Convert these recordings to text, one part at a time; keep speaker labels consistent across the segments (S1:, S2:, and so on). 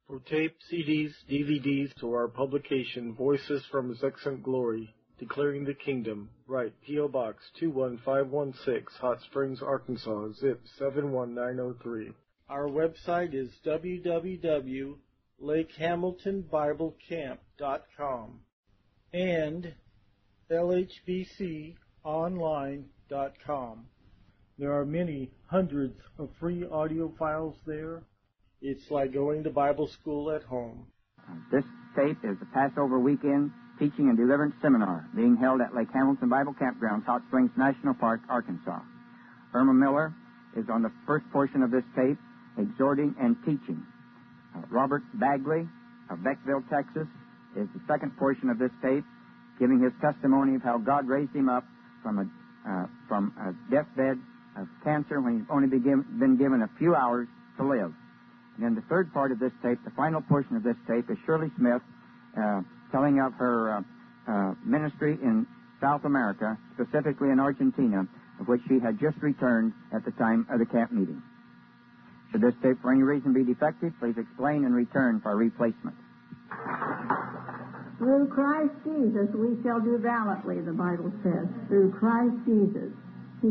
S1: For tape, CDs, DVDs, to our publication, Voices from His Excellent Glory, Declaring the Kingdom, write P.O. Box 21516, Hot Springs, Arkansas, zip 71903. Our website is www.lakehamiltonbiblecamp.com and lhbconline.com. There are many hundreds of free audio files there. It's like going to Bible school at home.
S2: This tape is the Passover weekend teaching and deliverance seminar being held at Lake Hamilton Bible Campground, Hot Springs National Park, Arkansas. Irma Miller is on the first portion of this tape, exhorting and teaching. Robert Bagley of Beckville, Texas, is the second portion of this tape, giving his testimony of how God raised him up from a deathbed of cancer when he's only been given a few hours to live. And then the third part of this tape, the final portion of this tape, is Shirley Smith telling of her ministry in South America, specifically in Argentina, of which she had just returned at the time of the camp meeting. Should this tape for any reason be defective, please explain and return for replacement.
S3: Through Christ Jesus we shall do valiantly, the Bible says. Through Christ Jesus. He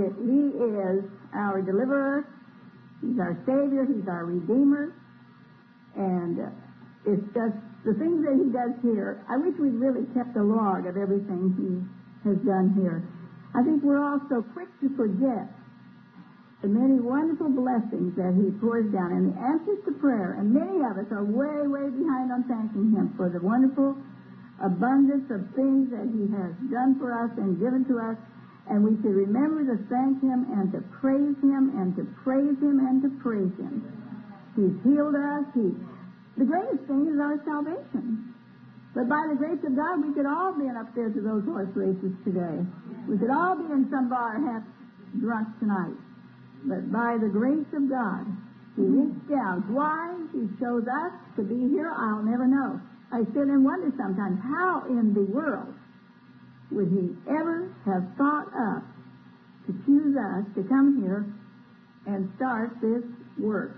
S3: is our deliverer. He's our Savior. He's our Redeemer. And it's just the things that He does here. I wish we'd really kept a log of everything He has done here. I think we're all so quick to forget the many wonderful blessings that He pours down and the answers to prayer. And many of us are way, way behind on thanking Him for the wonderful abundance of things that He has done for us and given to us. And we should remember to thank Him and to praise Him and to praise Him and to praise Him. He's healed us. The greatest thing is our salvation. But by the grace of God, we could all be up there to those horse races today. We could all be in some bar half drunk tonight. But by the grace of God, He reached down. Why He chose us to be here, I'll never know. I sit and wonder sometimes, how in the world would He ever have thought up to choose us to come here and start this work?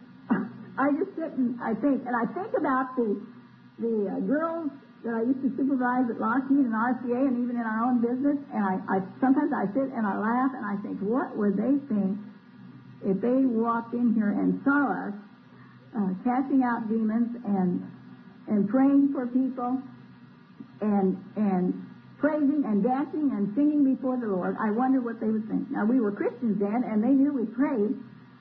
S3: I just sit and I think about the girls that I used to supervise at Lockheed and RCA and even in our own business, and I sometimes I sit and I laugh and I think, what would they think if they walked in here and saw us casting out demons and praying for people and praising and dancing and singing before the Lord? I wonder what they would think. Now, we were Christians then, and they knew we prayed,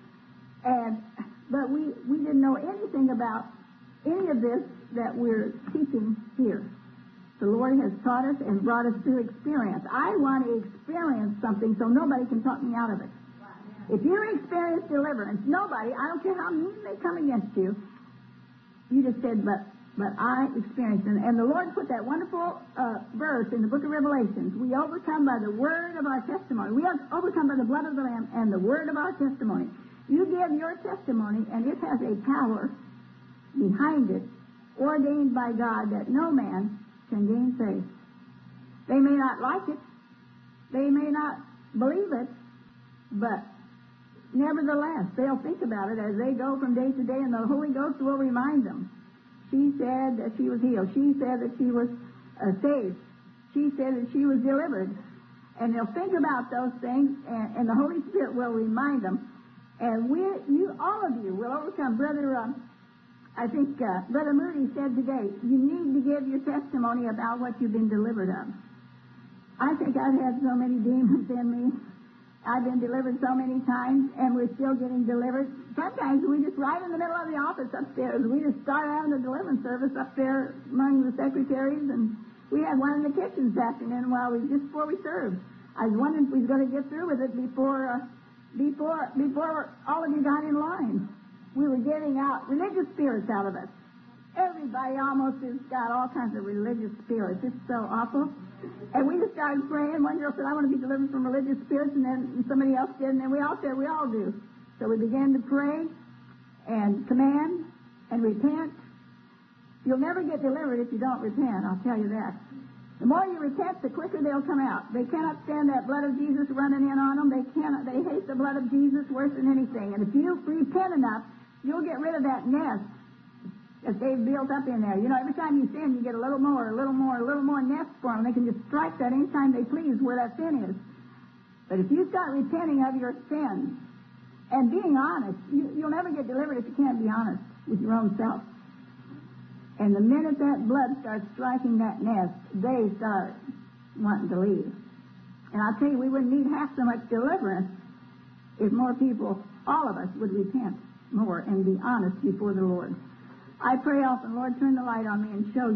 S3: but we didn't know anything about any of this that we're teaching here. The Lord has taught us and brought us through experience. I want to experience something so nobody can talk me out of it. If you experience deliverance, nobody, I don't care how mean they come against you, you just said, but I experienced it. And the Lord put that wonderful verse in the book of Revelations. We overcome by the word of our testimony. We have overcome by the blood of the Lamb and the word of our testimony. You give your testimony, and it has a power behind it, ordained by God, that no man can gainsay. They may not like it. They may not believe it, but nevertheless, they'll think about it as they go from day to day, and the Holy Ghost will remind them. She said that she was healed. She said that she was saved. She said that she was delivered. And they'll think about those things, and the Holy Spirit will remind them. And all of you will overcome. I think Brother Moody said today, you need to give your testimony about what you've been delivered of. I think I've had so many demons in me. I've been delivered so many times, and we're still getting delivered. Sometimes we just, right in the middle of the office upstairs, we just start having a deliverance service up there among the secretaries, and we had one in the kitchen this afternoon before we served. I was wondering if we was going to get through with it before all of you got in line. We were getting out religious spirits out of us. Everybody almost has got all kinds of religious spirits. It's so awful. And we just started praying. One girl said, I want to be delivered from religious spirits, and then somebody else did, and then we all said, we all do. So we began to pray and command and repent. You'll never get delivered if you don't repent, I'll tell you that. The more you repent, the quicker they'll come out. They cannot stand that blood of Jesus running in on them. They hate the blood of Jesus worse than anything. And if you repent enough, you'll get rid of that nest that they've built up in there. You know, every time you sin, you get a little more nest for them. They can just strike that anytime they please where that sin is. But if you start repenting of your sins and being honest, you'll never get delivered if you can't be honest with your own self. And the minute that blood starts striking that nest, they start wanting to leave. And I'll tell you, we wouldn't need half so much deliverance if more people, all of us, would repent more and be honest before the Lord. I pray often, Lord, turn the light on me and show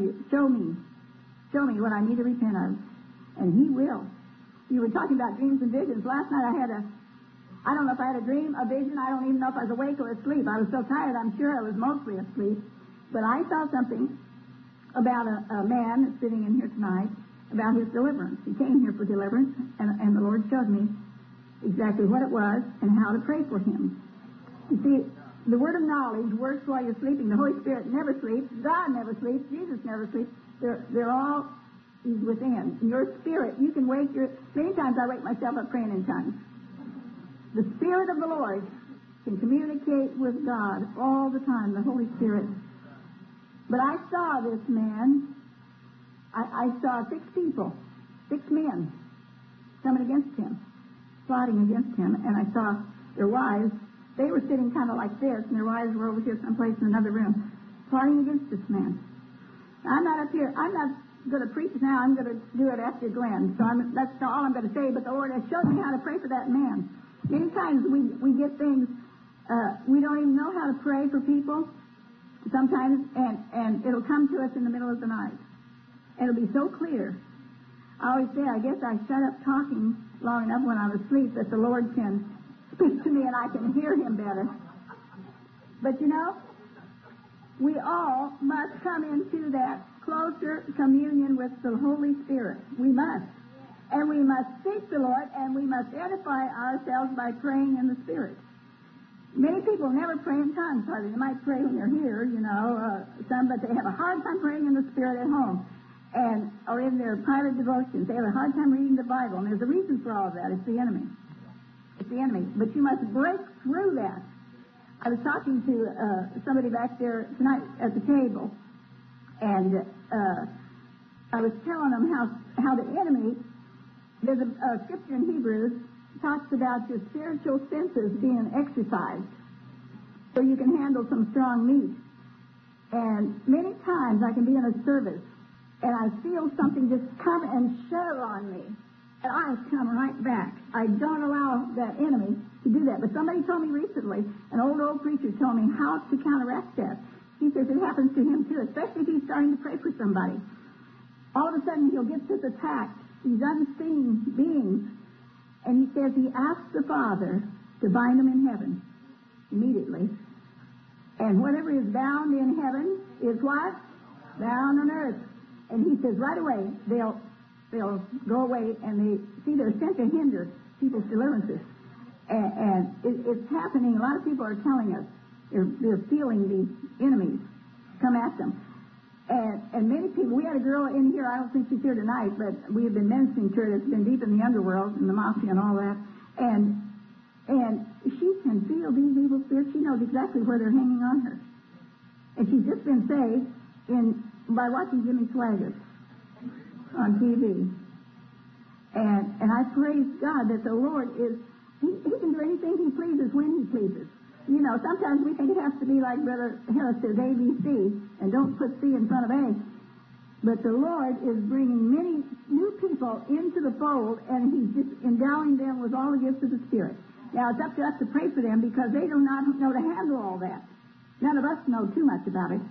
S3: me what I need to repent of. And He will. You were talking about dreams and visions. Last night I don't know if I had a dream, a vision. I don't even know if I was awake or asleep. I was so tired, I'm sure I was mostly asleep. But I saw something about a man that's sitting in here tonight, about his deliverance. He came here for deliverance, and the Lord showed me exactly what it was and how to pray for him. You see, the word of knowledge works while you're sleeping. The Holy Spirit never sleeps. God never sleeps. Jesus never sleeps. They're all He's within. In your spirit, you can wake many times I wake myself up praying in tongues. The Spirit of the Lord can communicate with God all the time, the Holy Spirit. But I saw this man, I saw 6 people, 6 men coming against him, plotting against him, and I saw their wives. They were sitting kind of like this, and their wives were over here someplace in another room, plotting against this man. Now, I'm not up here. I'm not going to preach now. I'm going to do it after Glenn. So that's all I'm going to say. But the Lord has showed me how to pray for that man. Many times we get things, we don't even know how to pray for people sometimes, and it'll come to us in the middle of the night. And it'll be so clear. I always say, I guess I shut up talking long enough when I'm asleep that the Lord can speak to me and I can hear Him better. But you know, we all must come into that closer communion with the Holy Spirit. We must. And we must seek the Lord, and we must edify ourselves by praying in the Spirit. Many people never pray in tongues, hardly. They might pray when they're here, some, but they have a hard time praying in the Spirit at home or in their private devotions. They have a hard time reading the Bible, and there's a reason for all of that. It's the enemy. It's the enemy. But you must break through that. I was talking to somebody back there tonight at the table, and I was telling them how the enemy, there's a scripture in Hebrews, talks about your spiritual senses being exercised so you can handle some strong meat. And many times I can be in a service, and I feel something just come and shove on me. And I come right back. I don't allow that enemy to do that. But somebody told me recently, an old preacher told me how to counteract that. He says it happens to him too, especially if he's starting to pray for somebody. All of a sudden he'll get this attack, these unseen beings, and he says he asks the Father to bind them in heaven immediately. And whatever is bound in heaven is what? Bound on earth. And he says right away they'll go away, and they're sent to hinder people's deliverances. And it's happening. A lot of people are telling us they're feeling the enemies come at them. And many people, we had a girl in here, I don't think she's here tonight, but we have been ministering to her that's been deep in the underworld and the mafia and all that. And she can feel these evil spirits. She knows exactly where they're hanging on her. And she's just been saved by watching Jimmy Swaggart on TV. And I praise God that the Lord He can do anything He pleases when He pleases. You know, sometimes we think it has to be like Brother Harris says, ABC, and don't put C in front of A. But the Lord is bringing many new people into the fold, and He's just endowing them with all the gifts of the Spirit. Now, it's up to us to pray for them because they do not know to handle all that. None of us know too much about it.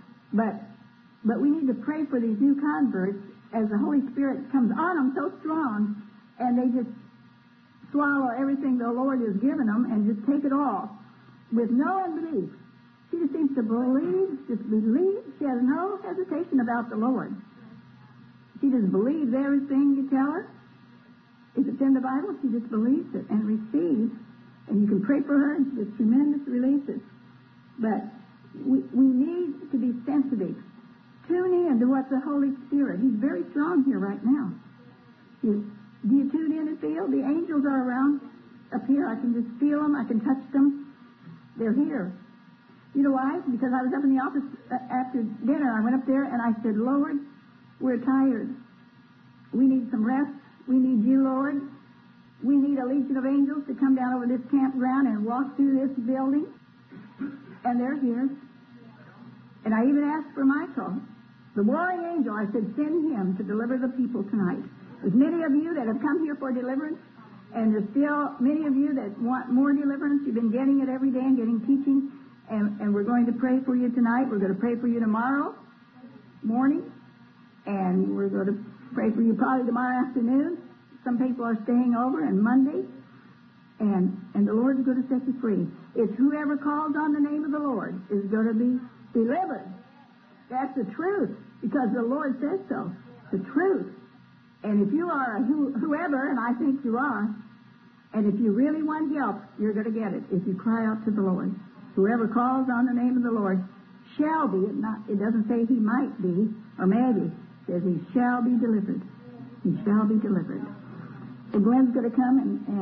S3: But we need to pray for these new converts as the Holy Spirit comes on them so strong, and they just swallow everything the Lord has given them and just take it all with no unbelief. She just seems to believe. She has no hesitation about the Lord. She just believes everything you tell her. If it's in the Bible, she just believes it and receives. And you can pray for her, and she gets tremendous releases. But we need to be sensitive. Tune in to what the Holy Spirit, He's very strong here right now. Do you tune in and feel? The angels are around up here. I can just feel them. I can touch them. They're here. You know why? Because I was up in the office after dinner. I went up there and I said, Lord, we're tired. We need some rest. We need you, Lord. We need a legion of angels to come down over this campground and walk through this building. And they're here. And I even asked for Michael, the warring angel. I said, send him to deliver the people tonight. There's many of you that have come here for deliverance, and there's still many of you that want more deliverance. You've been getting it every day and getting teaching, and we're going to pray for you tonight. We're going to pray for you tomorrow morning, and we're going to pray for you probably tomorrow afternoon. Some people are staying over, and Monday, and the Lord is going to set you free. It's whoever calls on the name of the Lord is going to be delivered. That's the truth, because the Lord says so. The truth. And if you are a whoever, and I think you are, and if you really want help, you're going to get it if you cry out to the Lord. Whoever calls on the name of the Lord shall be. It doesn't say he might be or maybe. It says he shall be delivered. He shall be delivered. So Glenn's going to come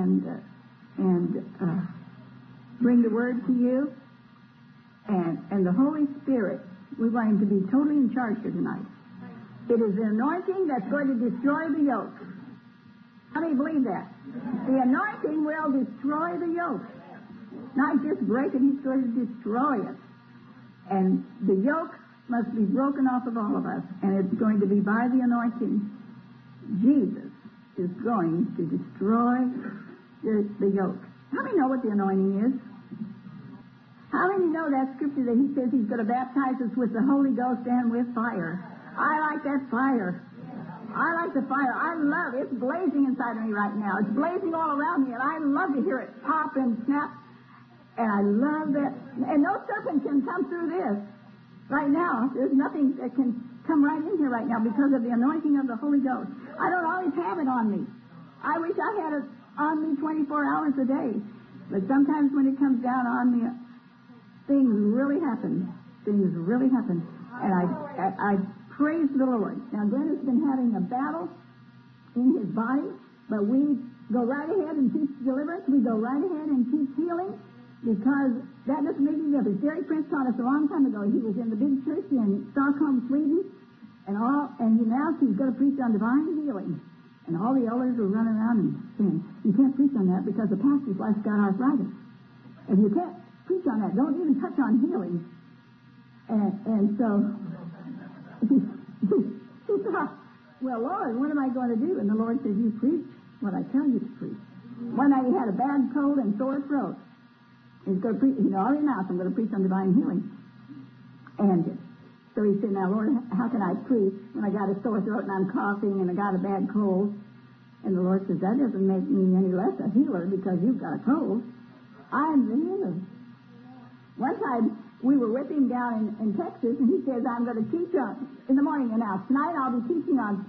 S3: and bring the word to you. And the Holy Spirit, we want him to be totally in charge here tonight. It is the anointing that's going to destroy the yoke. How many believe that? The anointing will destroy the yoke. Not just break it, he's going to destroy it. And the yoke must be broken off of all of us. And it's going to be by the anointing. Jesus is going to destroy the yoke. How many know what the anointing is? How many know that scripture that he says he's going to baptize us with the Holy Ghost and with fire? I like that fire. I like the fire. I love it. It's blazing inside of me right now. It's blazing all around me, and I love to hear it pop and snap. And I love that. And no serpent can come through this. Right now, there's nothing that can come right in here right now because of the anointing of the Holy Ghost. I don't always have it on me. I wish I had it on me 24 hours a day. But sometimes when it comes down on me, things really happen. Things really happen. And I praise the Lord. Now, Glenn has been having a battle in his body, but we go right ahead and teach deliverance. We go right ahead and teach healing, because that doesn't make any difference. Jerry Prince taught us a long time ago. He was in the big church in Stockholm, Sweden, and he's going to preach on divine healing. And all the elders were running around and saying, you can't preach on that because the pastor's wife's got arthritis. And you can't preach on that. Don't even touch on healing. And so he thought, well, Lord, what am I going to do? And the Lord says, you preach what I tell you to preach. One night he had a bad cold and sore throat. He's going to preach, he already announced, I'm going to preach on divine healing. And so he said, now, Lord, how can I preach when I got a sore throat and I'm coughing and I got a bad cold? And the Lord says, that doesn't make me any less a healer because you've got a cold. I'm the healer. One time, we were with him down in Texas, and he says, I'm going to teach in the morning. And now, tonight I'll be teaching on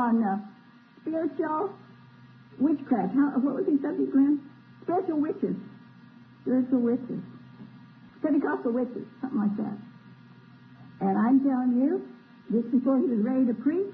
S3: spiritual witchcraft. What was his subject, Glenn? Spiritual witches. Spiritual witches. Pentecostal witches, something like that. And I'm telling you, just before he was ready to preach,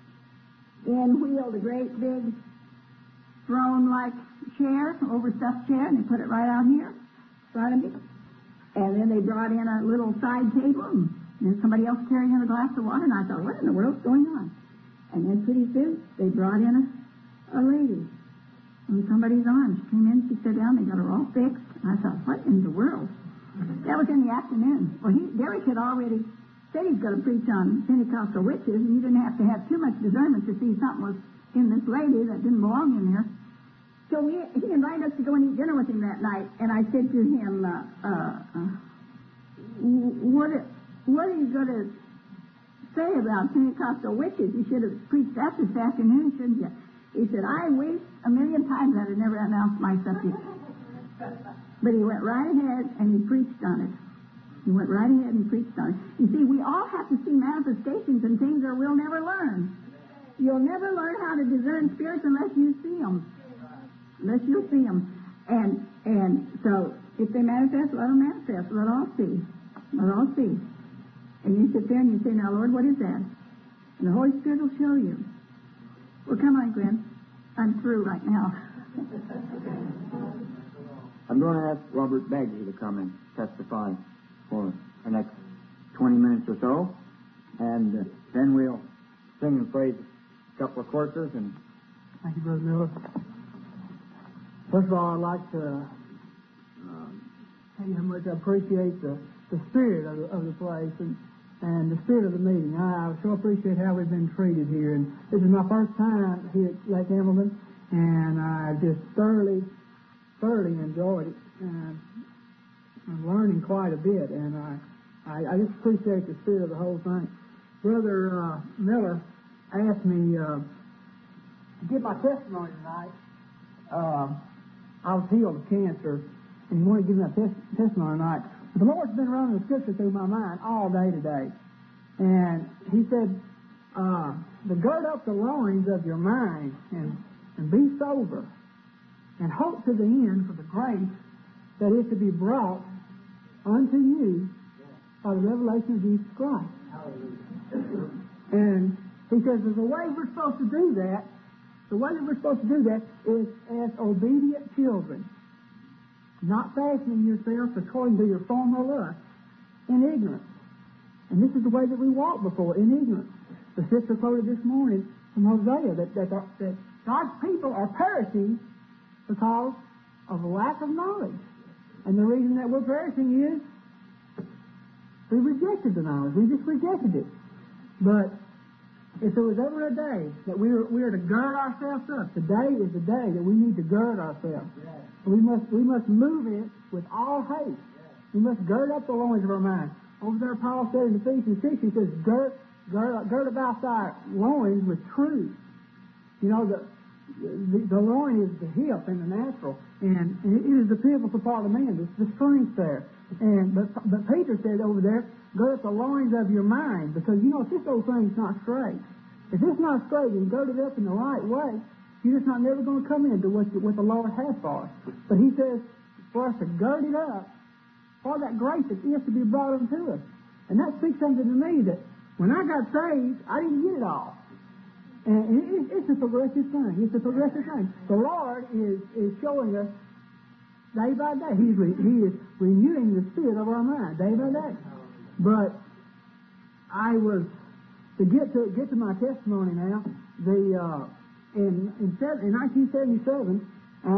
S3: in wheeled a great big throne-like chair, overstuffed chair, and they put it right out here in front of me. And then they brought in a little side table, and then somebody else carrying in a glass of water, and I thought, what in the world's going on? And then pretty soon, they brought in a lady on somebody's arm. She came in, she sat down, they got her all fixed. And I thought, what in the world? That was in the afternoon. Well, Derek had already said he's going to preach on Pentecostal witches, and you didn't have to have too much discernment to see something was in this lady that didn't belong in there. So he invited us to go and eat dinner with him that night, and I said to him, what are you going to say about Pentecostal witches? You should have preached that this afternoon, shouldn't you? He said, I wish a million times I had never announced my subject. But he went right ahead and he preached on it. He went right ahead and preached on it. You see, we all have to see manifestations and things or we'll never learn. You'll never learn how to discern spirits unless you see them. Unless you see them. And so, if they manifest, let them manifest. Let all see. Let all see. And you sit there and you say, now, Lord, what is that? And the Holy Spirit will show you. Well, come on, Glenn. I'm through right now.
S2: I'm going to ask Robert Bagley to come and testify. for the next 20 minutes or so, and then we'll sing and praise a couple of choruses. And
S4: thank you, Brother Miller. First of all, I'd like to tell you how much I appreciate the spirit of the place and the spirit of the meeting. I so appreciate how we've been treated here. And this is my first time here at Lake Hamilton, and I just thoroughly enjoyed it. And I'm learning quite a bit, and I just appreciate the spirit of the whole thing. Brother Miller asked me to give my testimony tonight. I was healed of cancer, and he wanted to give me a testimony tonight. But the Lord's been running the scripture through my mind all day today. And he said, to gird up the loins of your mind and be sober and hope to the end for the grace that is to be brought unto you by the revelation of Jesus Christ. And he says there's a way we're supposed to do that. The way that we're supposed to do that is as obedient children, not fashioning yourselves according to your former lust in ignorance. And this is the way that we walked before, in ignorance. The sister quoted this morning from Hosea that God's people are perishing because of a lack of knowledge. And the reason that we're perishing is we rejected the knowledge. We just rejected it. But if there was ever a day that we are to gird ourselves up, today is the day that we need to gird ourselves. Yes. We must move it with all haste. Yes. We must gird up the loins of our mind. Over there, Paul said in Ephesians 6, he says, gird about thy loins with truth. You know, the loin is the hip and the natural, and it is the pivotal part of the man, the strength there. But Peter said over there, gird up the loins of your mind, because you know if this old thing's not straight, if it's not straight and gird it up in the right way, you're just not never going to come into what the Lord has for us. But he says for us to gird it up for that grace that is to be brought unto us. And that speaks something to me that when I got saved, I didn't get it all. And it's a progressive thing. It's a progressive thing. The Lord is showing us day by day. He is renewing the spirit of our mind day by day. But I was to get to my testimony now. In 1977,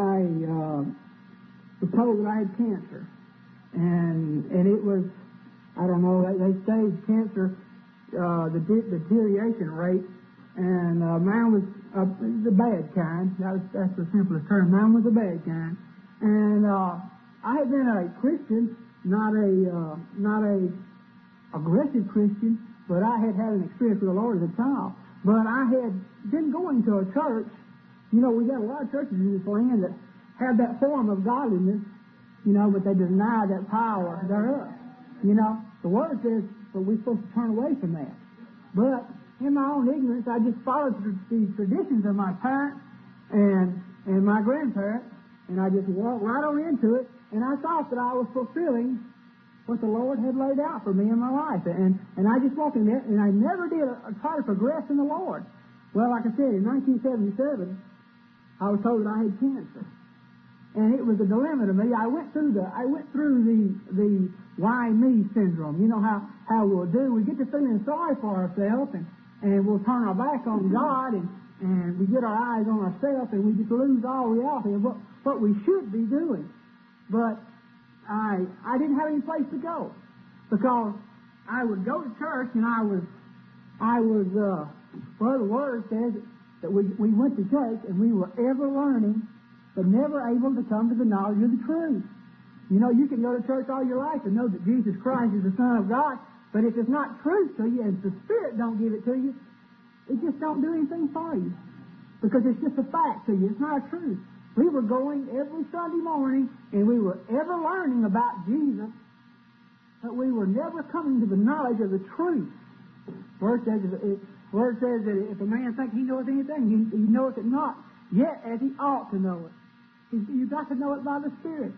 S4: I was told that I had cancer, and it was, I don't know, they staged cancer, the deterioration rate, and mine was the bad kind. That's the simplest term. Mine was the bad kind, and I had been a Christian, not a aggressive Christian, but I had an experience with the Lord as a child. But I had been going to a church. You know, we got a lot of churches in this land that have that form of godliness, you know, but they deny that power thereof. You know, the Word says that we're supposed to turn away from that. But in my own ignorance, I just followed the traditions of my parents and my grandparents, and I just walked right on into it, and I thought that I was fulfilling what the Lord had laid out for me in my life. And I just walked in there, and I never did try to progress in the Lord. Well, like I said, in 1977, I was told that I had cancer. And it was a dilemma to me. I went through the why me syndrome. You know how we'll do. We get to feeling sorry for ourselves, and we'll turn our back on God, and we get our eyes on ourselves, and we just lose all reality of what we should be doing. But I didn't have any place to go, because I would go to church, and I was well, the Word says that we went to church, and we were ever learning, but never able to come to the knowledge of the truth. You know, you can go to church all your life and know that Jesus Christ is the Son of God, but if it's not truth to you, and if the Spirit don't give it to you, it just don't do anything for you, because it's just a fact to you. It's not a truth. We were going every Sunday morning, and we were ever learning about Jesus, but we were never coming to the knowledge of the truth. Word says that if a man thinks he knows anything, he knoweth it not, yet as he ought to know it. You've got to know it by the Spirit.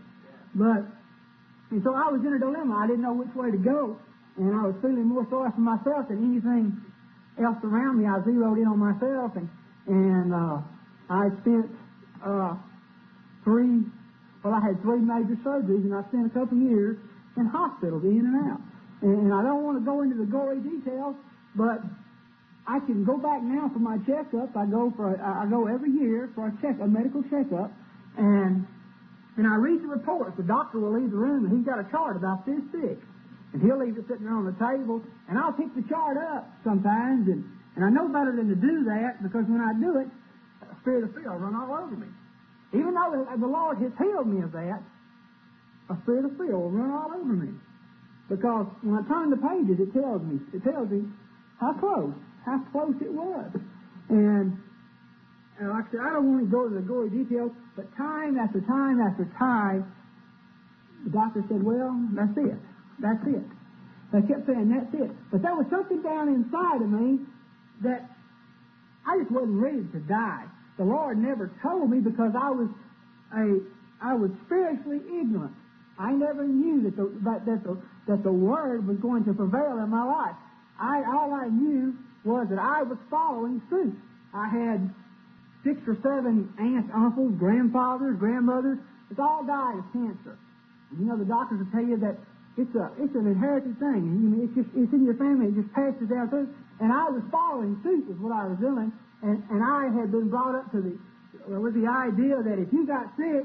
S4: And so I was in a dilemma. I didn't know which way to go, and I was feeling more sorry for myself than anything else around me. I zeroed in on myself, and I spent I had 3 major surgeries, and I spent a couple of years, in hospitals, in and out. And I don't want to go into the gory details, but I can go back now for my checkup. I go every year for a medical checkup, and I read the reports. The doctor will leave the room, and he's got a chart about this thick, and he'll leave it sitting there on the table, and I'll pick the chart up sometimes, and I know better than to do that, because when I do it, a spirit of fear will run all over me. Even though the Lord has healed me of that, a spirit of fear will run all over me. Because when I turn the pages, it tells me how close it was. And like I said, I don't want to go to the gory details, but time after time after time, the doctor said, well, that's it. They kept saying, that's it. But there was something down inside of me that I just wasn't ready to die. The Lord never told me, because I was spiritually ignorant. I never knew that the Word was going to prevail in my life. All I knew was that I was following suit. I had 6 or 7 aunts, uncles, grandfathers, grandmothers. It's all died of cancer. And, the doctors will tell you that it's an inherited thing. It's in your family. It just passes down through. And I was following suit with what I was doing. And I had been brought up with the idea that if you got sick,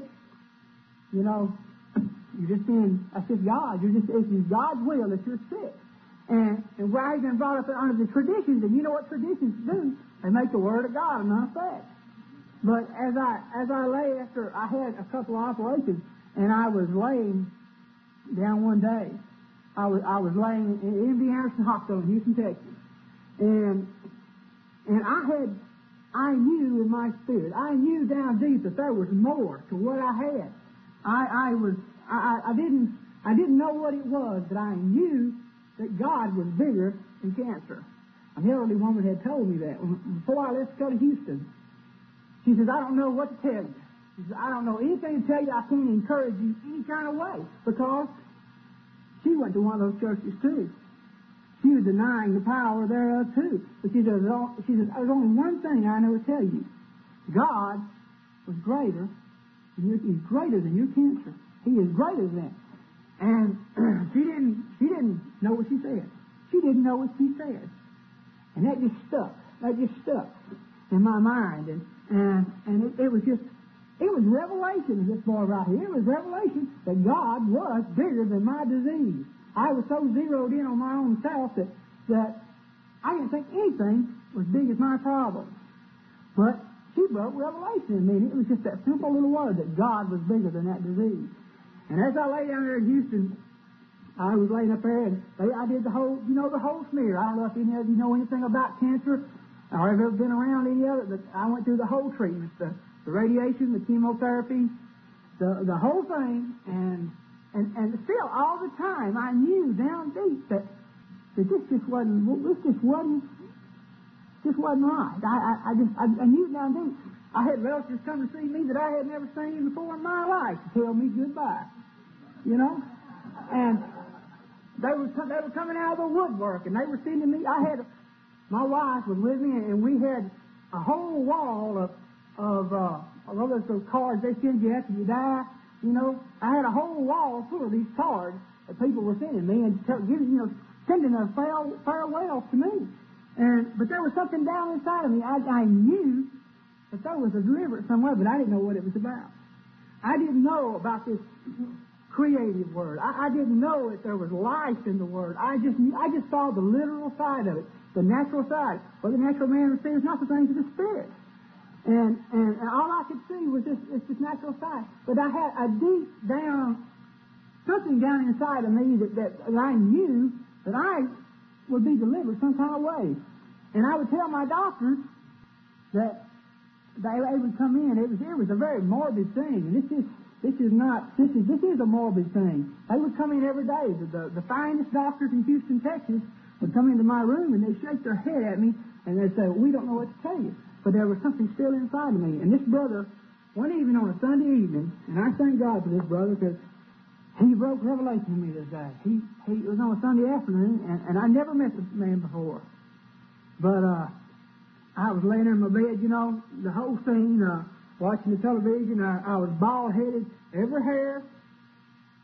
S4: you're just that's just God. It's God's will that you're sick. And where I've been brought up under the traditions, and you know what traditions do? They make the Word of God of none effect. But as I lay after I had a couple of operations, and I was laying down one day, I was laying in the Anderson Hospital in Houston, Texas, and I knew in my spirit, I knew down deep that there was more to what I had. I didn't know what it was, but I knew that God was bigger than cancer. An elderly woman had told me that before I left to go to Houston. She says, I don't know what to tell you. She says, I don't know anything to tell you. I can't encourage you any kind of way, because she went to one of those churches too. She was denying the power thereof too. But she says, there's only one thing I know to tell you. God was greater. He's greater than your cancer. He is greater than. And she didn't know what she said. She didn't know what she said. And that just stuck. That just stuck in my mind. And it was revelation of this boy right here. It was revelation that God was bigger than my disease. I was so zeroed in on my own self that I didn't think anything was big as my problem. But she broke revelation in me, and it was just that simple little word that God was bigger than that disease. And as I lay down there in Houston, I was laying up there, and I did the whole smear. I don't know if any of you know anything about cancer, or have ever been around any of it, but I went through the whole treatment, the radiation, the chemotherapy, the whole thing, and still all the time I knew down deep that this just wasn't right. I knew down deep. I had relatives come to see me that I had never seen before in my life to tell me goodbye, and they were coming out of the woodwork, and they were sending me. My wife was with me, and we had a whole wall of those cards they send you after you die. I had a whole wall full of these cards that people were sending me and sending a farewell to me. But there was something down inside of me. I knew that there was a deliverance somewhere, but I didn't know what it was about. I didn't know about this creative word. I didn't know that there was life in the word. I just saw the literal side of it, the natural side. What the natural man would see is not the things of the spirit. And all I could see was this natural side. But I had a deep down, something down inside of me that I knew that I would be delivered some kind of way. And I would tell my doctors that they would come in. It was a very morbid thing. And this is a morbid thing. They would come in every day. The finest doctors in Houston, Texas would come into my room, and they'd shake their head at me, and they'd say, we don't know what to tell you. But there was something still inside of me. And this brother, one evening on a Sunday evening, and I thank God for this brother, because he broke revelation to me this day. It was on a Sunday afternoon, and I never met the man before. But I was laying there in my bed, the whole scene, watching the television. I was bald-headed. Every hair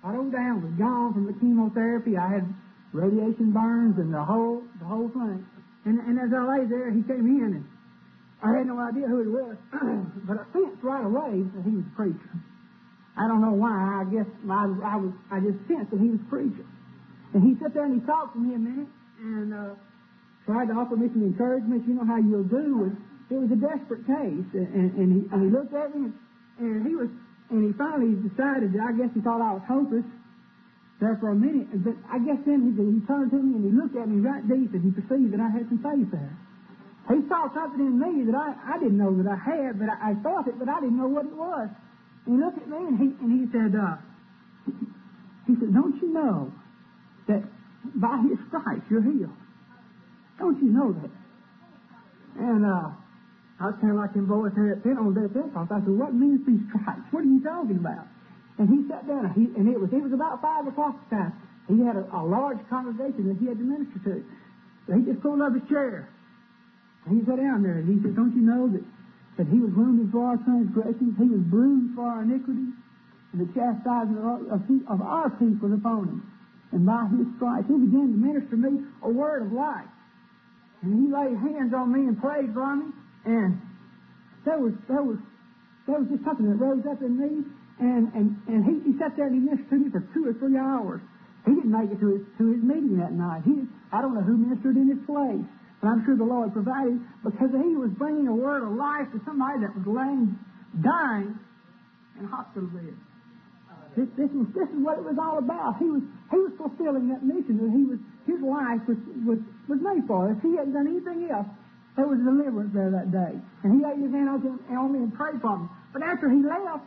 S4: I wrote down, was gone from the chemotherapy. I had radiation burns and the whole thing. And as I lay there, he came in, and I had no idea who it was, but I sensed right away that he was a preacher. I don't know why. I guess I just sensed that he was a preacher. And he sat there and he talked to me a minute and tried to offer me some encouragement. You know how you'll do. It was a desperate case, and he looked at me, and he finally decided that I guess he thought I was hopeless there for a minute. But I guess then he turned to me and he looked at me right deep, and he perceived that I had some faith there. He saw something in me that I didn't know that I had, but I felt it, but I didn't know what it was. And he looked at me and he said, "Don't you know that by his stripes you're healed? Don't you know that?" And I was kind of like them boys here at Pentecost. I said, "What means these stripes? What are you talking about?" And he sat down, and it was about 5 o'clock time. He had a large congregation that he had to minister to. So he just pulled up his chair, and he sat down there, and he said, "Don't you know that he was wounded for our transgressions, he was bruised for our iniquities, and the chastisement of our peace was upon him. And by his stripes he began to minister me a word of life. And he laid hands on me and prayed for me, and there was just something that rose up in me, and he sat there and he ministered to me for 2 or 3 hours. He didn't make it to his meeting that night. I don't know who ministered in his place, but I'm sure the Lord provided, because he was bringing a word of life to somebody that was dying in a hospital bed. This is what it was all about. He was fulfilling that mission that his life was made for. If he hadn't done anything else, there was deliverance there that day. And he laid his hand on me and prayed for me. But after he left,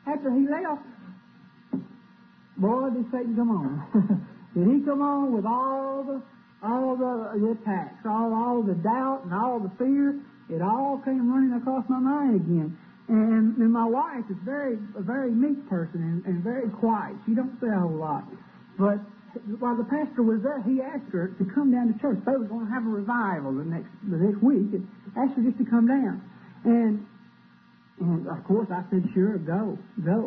S4: boy, did Satan come on. Did he come on with all the attacks, all the doubt and all the fear? It all came running across my mind again. And my wife is a very meek person and very quiet. She don't say a whole lot. But while the pastor was there, he asked her to come down to church. They were going to have a revival the next week, and asked her just to come down. And of course I said, "Sure, go."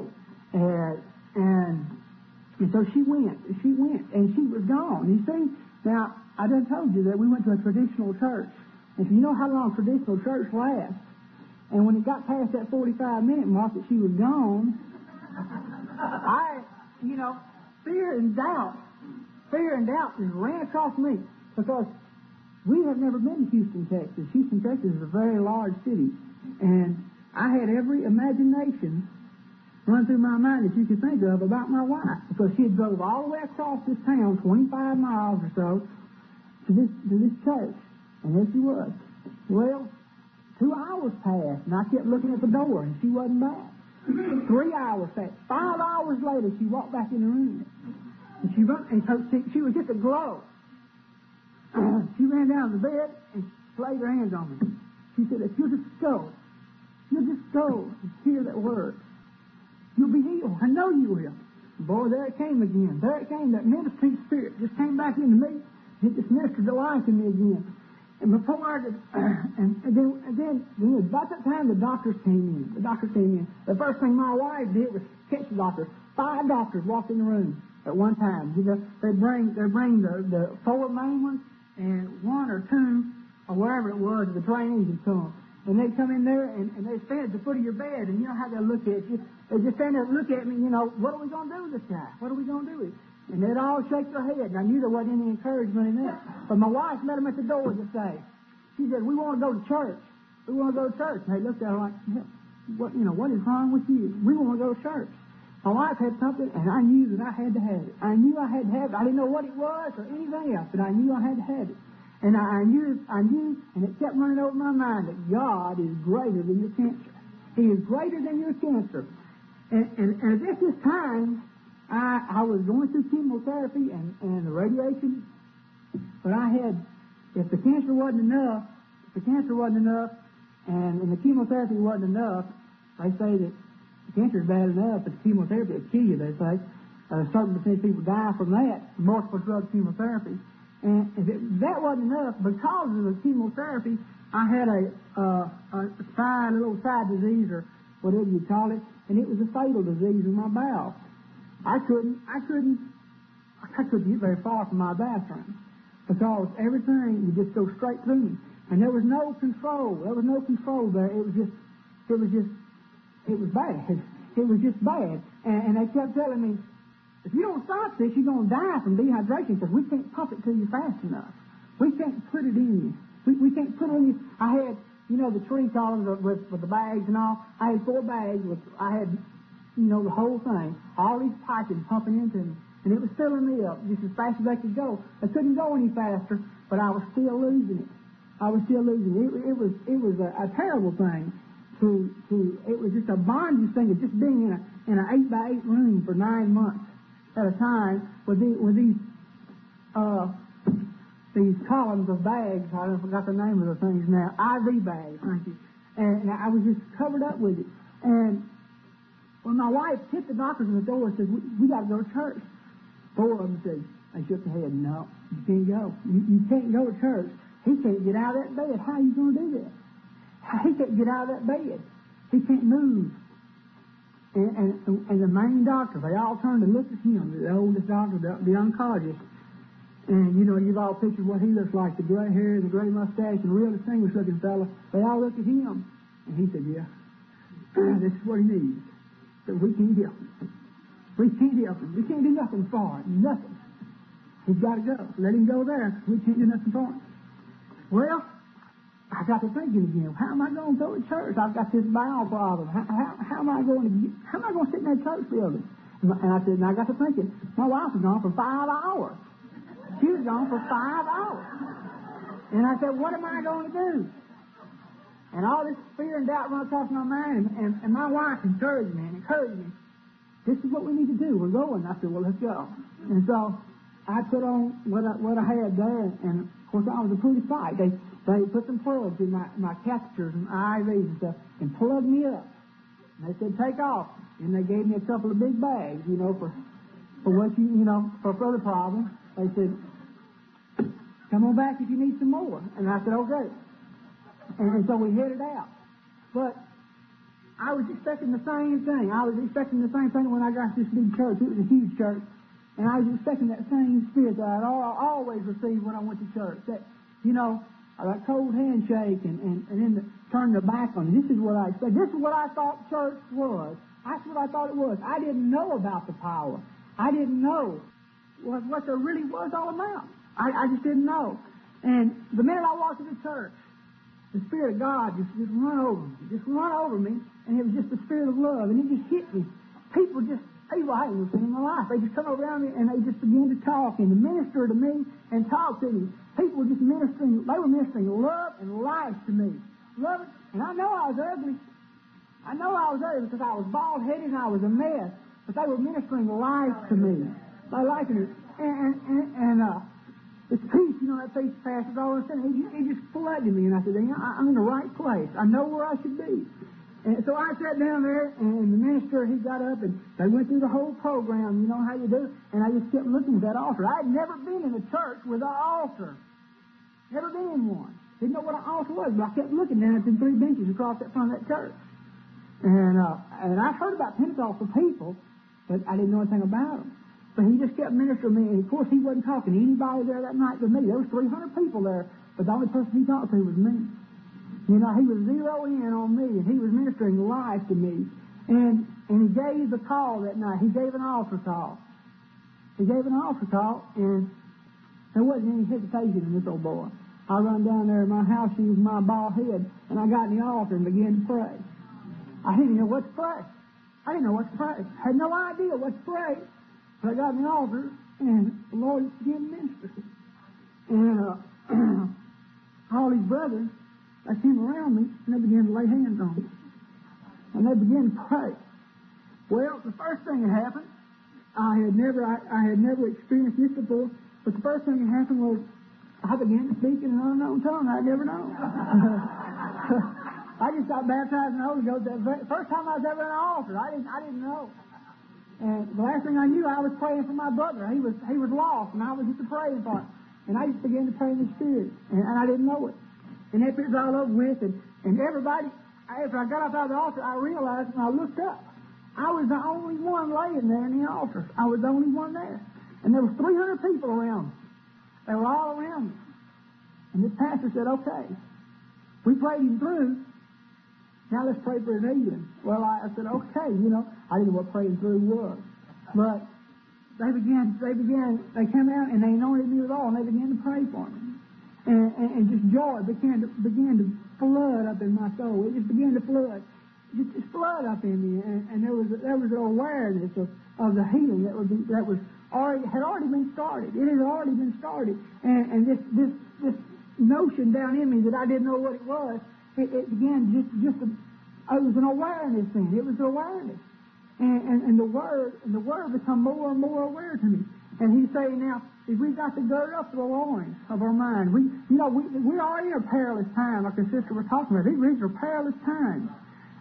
S4: And so she went, and she was gone. You see, now I done told you that we went to a traditional church. If you know how long traditional church lasts, and when it got past that 45-minute mark that she was gone, fear and doubt just ran across me, because we have never been to Houston, Texas. Houston, Texas is a very large city, and I had every imagination run through my mind that you could think of about my wife, because she had drove all the way across this town, 25 miles or so, to this church, and there she was. Well, 2 hours passed, and I kept looking at the door, and she wasn't back. 3 hours passed. 5 hours later, she walked back in the room, and she was just aglow. She ran down to the bed and laid her hands on me. She said, "If you'll just go and hear that word, you'll be healed. I know you will." Boy, there it came again. There it came. That ministering spirit just came back into me. It just ministered the life in me again. And before I could, and then about that time the doctors came in. The first thing my wife did was catch the doctor. 5 doctors walked in the room at one time. They bring the 4 main ones and 1 or 2 or whatever it was, the trainees would come. And they'd come in there and they'd stand at the foot of your bed, and you know how they look at you. They just stand there and look at me, what are we going to do with this guy? What are we going to do with him? And they'd all shake their head, and I knew there wasn't any encouragement in that. But my wife met them at the door to say, she said, "We want to go to church. We want to go to church." And they looked at her like, what is wrong with you? We want to go to church. My wife had something, and I knew that I had to have it. I knew I had to have it. I didn't know what it was or anything else, but I knew I had to have it. And I knew, and it kept running over my mind that God is greater than your cancer. He is greater than your cancer. And at this time, I was going through chemotherapy and the radiation, but if the cancer wasn't enough, and the chemotherapy wasn't enough, they say that the cancer is bad enough, but the chemotherapy will kill you, they say. A certain percentage of people die from that, multiple drug chemotherapy. And if that wasn't enough, because of the chemotherapy, I had a little side disease, or whatever you call it, and it was a fatal disease in my bowel. I couldn't get very far from my bathroom because everything would just go straight through me. And there was no control. There was no control there. It was bad. It was just bad. And they kept telling me, if you don't stop this, you're going to die from dehydration because we can't pump it to you fast enough. We can't put it in you. We can't put it in you. I had, the tree columns with the bags and all. I had 4 bags I had, the whole thing. All these piping pumping into me. And it was filling me up just as fast as I could go. I couldn't go any faster, but I was still losing it. It was a terrible thing. It was just a bondage thing of just being in an 8-by-8 room for 9 months at a time with these columns of bags. I forgot the name of the things now. IV bags, thank you. And I was just covered up with it. And when my wife hit the doctors at the door and said, we got to go to church. 4 of them said, they shook their head, no, you can't go. You can't go to church. He can't get out of that bed. How are you going to do that? He can't get out of that bed. He can't move. And the main doctor, they all turned to look at him, the oldest doctor, the oncologist. And, you've all pictured what he looks like, the gray hair, the gray mustache, and a real distinguished looking fella. They all looked at him. And he said, yeah, this is what he needs. But we can't help him. We can't help him. We can't do nothing for him. Nothing. He's got to go. Let him go there. We can't do nothing for him. Well, I got to thinking again. How am I going to go to church? I've got this bowel problem. How am I going to sit in that church building? And I said, and I got to thinking. My wife was gone for 5 hours. She was gone for 5 hours. And I said, what am I going to do? And all this fear and doubt run across my mind. And my wife encouraged me. This is what we need to do. We're going. I said, well, let's go. And so I put on what I had there, and of course I was a pretty sight. They put some plugs in my catheters and IVs and stuff, and plugged me up. And they said, take off. And they gave me a couple of big bags, for what for further problems. They said, come on back if you need some more. And I said, okay. And so we headed out. But I was expecting the same thing. I was expecting the same thing when I got to this big church. It was a huge church. And I was expecting that same spirit that I'd always received when I went to church. That, that cold handshake and then turning the back on it. This is what I expected. This is what I thought church was. That's what I thought it was. I didn't know about the power. I didn't know what there really was all about. I just didn't know. And the minute I walked into church, the Spirit of God just run over me, and it was just the Spirit of love, and it just hit me. People I hadn't even seen in my life. They just come around me, and they just began to talk and to minister to me and talk to me. People were just ministering. They were ministering love and life to me. Love it. And I know I was ugly. Because I was bald-headed and I was a mess. But they were ministering life to me. They liked it. And this peace, that peace passes all understanding. It just flooded me, and I said, I'm in the right place. I know where I should be. And so I sat down there, and the minister, he got up, and they went through the whole program, how you do, and I just kept looking at that altar. I had never been in a church with an altar. Never been in one. Didn't know what an altar was, but I kept looking down at the 3 benches across that front of that church. And I heard about Pentecostal people, but I didn't know anything about them. But he just kept ministering to me, and of course he wasn't talking to anybody there that night but me. There was 300 people there, but the only person he talked to was me. He was zeroing in on me, and he was ministering life to me. And he gave the call that night. He gave an altar call. And there wasn't any hesitation in this old boy. I run down there in my house shoes, my bald head, and I got in the altar and began to pray. I didn't know what to pray. I had no idea what to pray. But I got in the altar, and the Lord began to minister. And all these brothers, they came around me, and they began to lay hands on me. And they began to pray. Well, the first thing that happened, I had never experienced this before, but the first thing that happened was I began to speak in an unknown tongue I'd never known. I just got baptized in the Holy Ghost. The first time I was ever in an altar, I didn't know. And the last thing I knew, I was praying for my brother. He was lost, and I was just praying for him. And I just began to pray in the Spirit, and I didn't know it. And after it was all over with, and everybody, after I got up out of the altar, I realized when I looked up, I was the only one laying there in the altar. I was the only one there. And there was 300 people around me. They were all around me. And this pastor said, okay, we prayed him through. Now let's pray for his healing. Well, I said, okay, I didn't know what praying through was. But they came out and they anointed me with oil and they began to pray for me. And just joy began to flood up in my soul. It just began to flood. Just flood up in me. And there was an awareness of the healing that had already been started. It had already been started. And this notion down in me that I didn't know what it was, it began it was an awareness then. It was an awareness. And the word become more and more aware to me. And he's saying now, if we've got to gird up the loins of our mind, we are in a perilous time, like the sister was talking about. These are perilous times.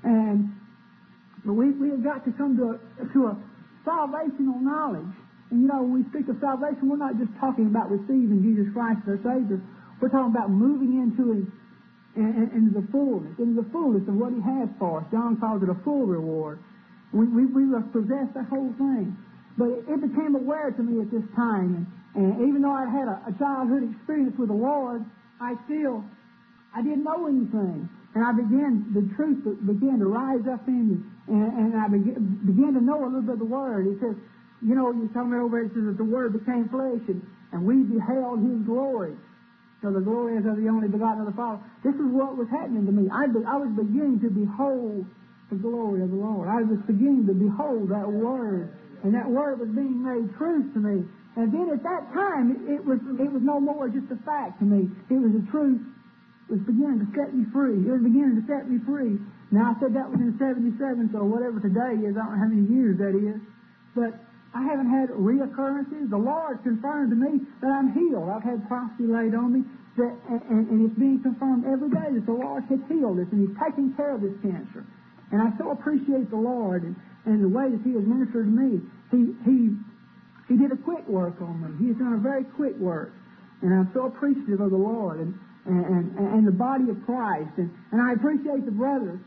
S4: But we have got to come to a salvational knowledge. And when we speak of salvation, we're not just talking about receiving Jesus Christ as our Savior. We're talking about moving into the fullness of what He has for us. John calls it a full reward. We must possess the whole thing. But it became aware to me at this time, and even though I had a childhood experience with the Lord, I didn't know anything. And the truth began to rise up in me, and I began to know a little bit of the Word. It says, you're talking about over there, it says that the Word became flesh, and we beheld His glory. So the glory is of the only begotten of the Father. This is what was happening to me. I was beginning to behold the glory of the Lord. I was beginning to behold that Word, and that Word was being made truth to me. And then at that time, it was no more just a fact to me. It was a truth. It was beginning to set me free. It was beginning to set me free. Now, I said that was in 77, so whatever today is, I don't know how many years that is. But I haven't had reoccurrences. The Lord confirmed to me that I'm healed. I've had prophecy laid on me, and it's being confirmed every day that the Lord has healed us, and He's taking care of this cancer. And I so appreciate the Lord and the way that He has ministered to me. He did a quick work on me. He has done a very quick work. And I'm so appreciative of the Lord and the body of Christ. And I appreciate the brethren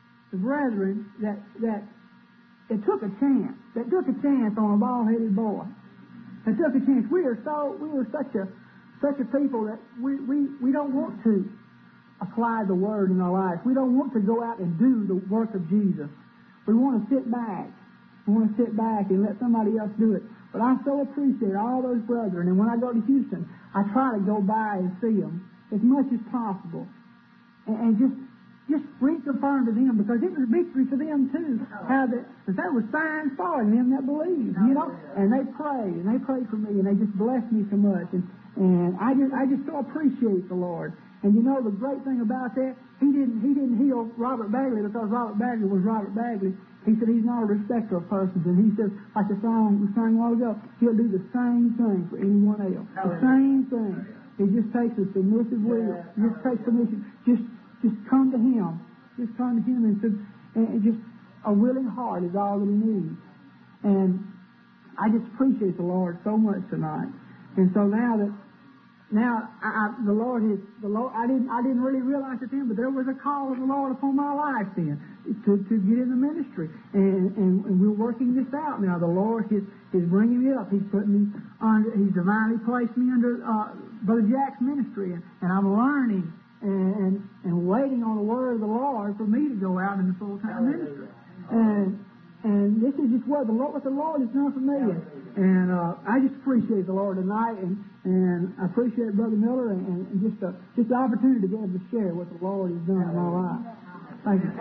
S4: that took a chance. That took a chance on a bald-headed boy. That took a chance. We were such a people that we don't want to apply the Word in our life. We don't want to go out and do the work of Jesus. We want to sit back. We want to sit back and let somebody else do it. But I so appreciate all those brethren. And when I go to Houston, I try to go by and see them as much as possible. And just reconfirm to them, because it was victory for them too. How that there were signs following them that believed, And they prayed for me, and they just blessed me so much. And I just so appreciate the Lord. And the great thing about that, he didn't heal Robert Bagley because Robert Bagley was Robert Bagley. He said He's not a respecter of persons. And He says, like the song we sang a while ago, He'll do the same thing for anyone else. The same thing. It just takes a submissive will. It just takes submission. Just come to Him. Just come to Him and just a willing heart is all that He needs. And I just appreciate the Lord so much tonight. And so now the Lord, I didn't really realize it then, but there was a call of the Lord upon my life then to get in the ministry, and we're working this out now. The Lord is bringing me up. He's putting me under. He's divinely placed me under Brother Jack's ministry, and I'm learning and waiting on the word of the Lord for me to go out in the full-time ministry. And this is just what the Lord has done for me. And I just appreciate the Lord tonight, and I appreciate Brother Miller, and just the opportunity to be able to share what the Lord has done in my life. Thank you.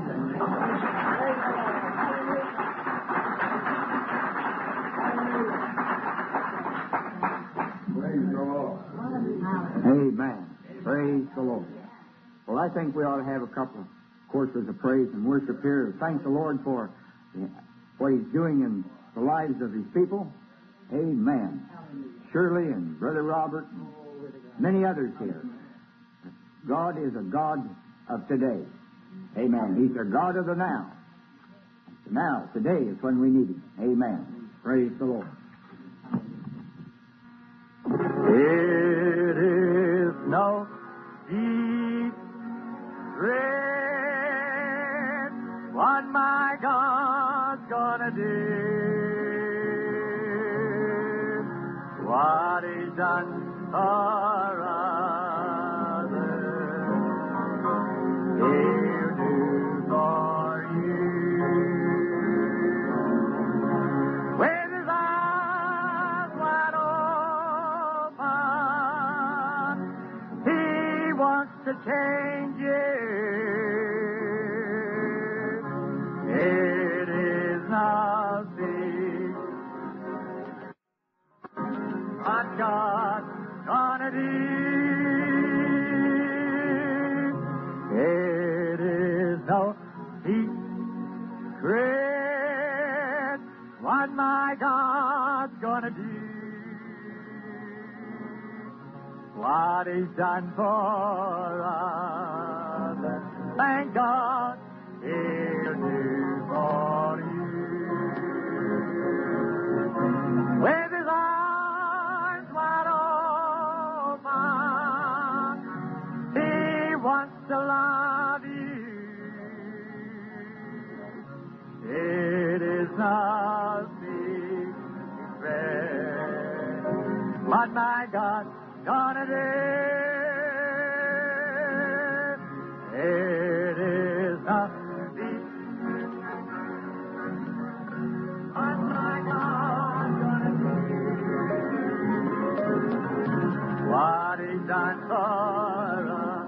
S2: Amen. Praise the Lord. Well, I think we ought to have a couple of courses of praise and worship here. Thank the Lord for what He's doing in the lives of His people. Amen. Shirley and Brother Robert and many others here. God is a God of today. Amen. He's a God of the now. Now, today is when we need Him. Amen. Praise the Lord.
S5: It is no deep dread what my God gonna do what He's done for others. He'll do for you. With His eyes wide open, He wants to change you. It is nothing what God's gonna do. It is no secret what my God's gonna do. What He's done for us, thank God He'll do for you. With His arms wide open, He wants to love you. It is no secret what my God's gonna do. It is no secret what my God's gonna do. What He's done for us,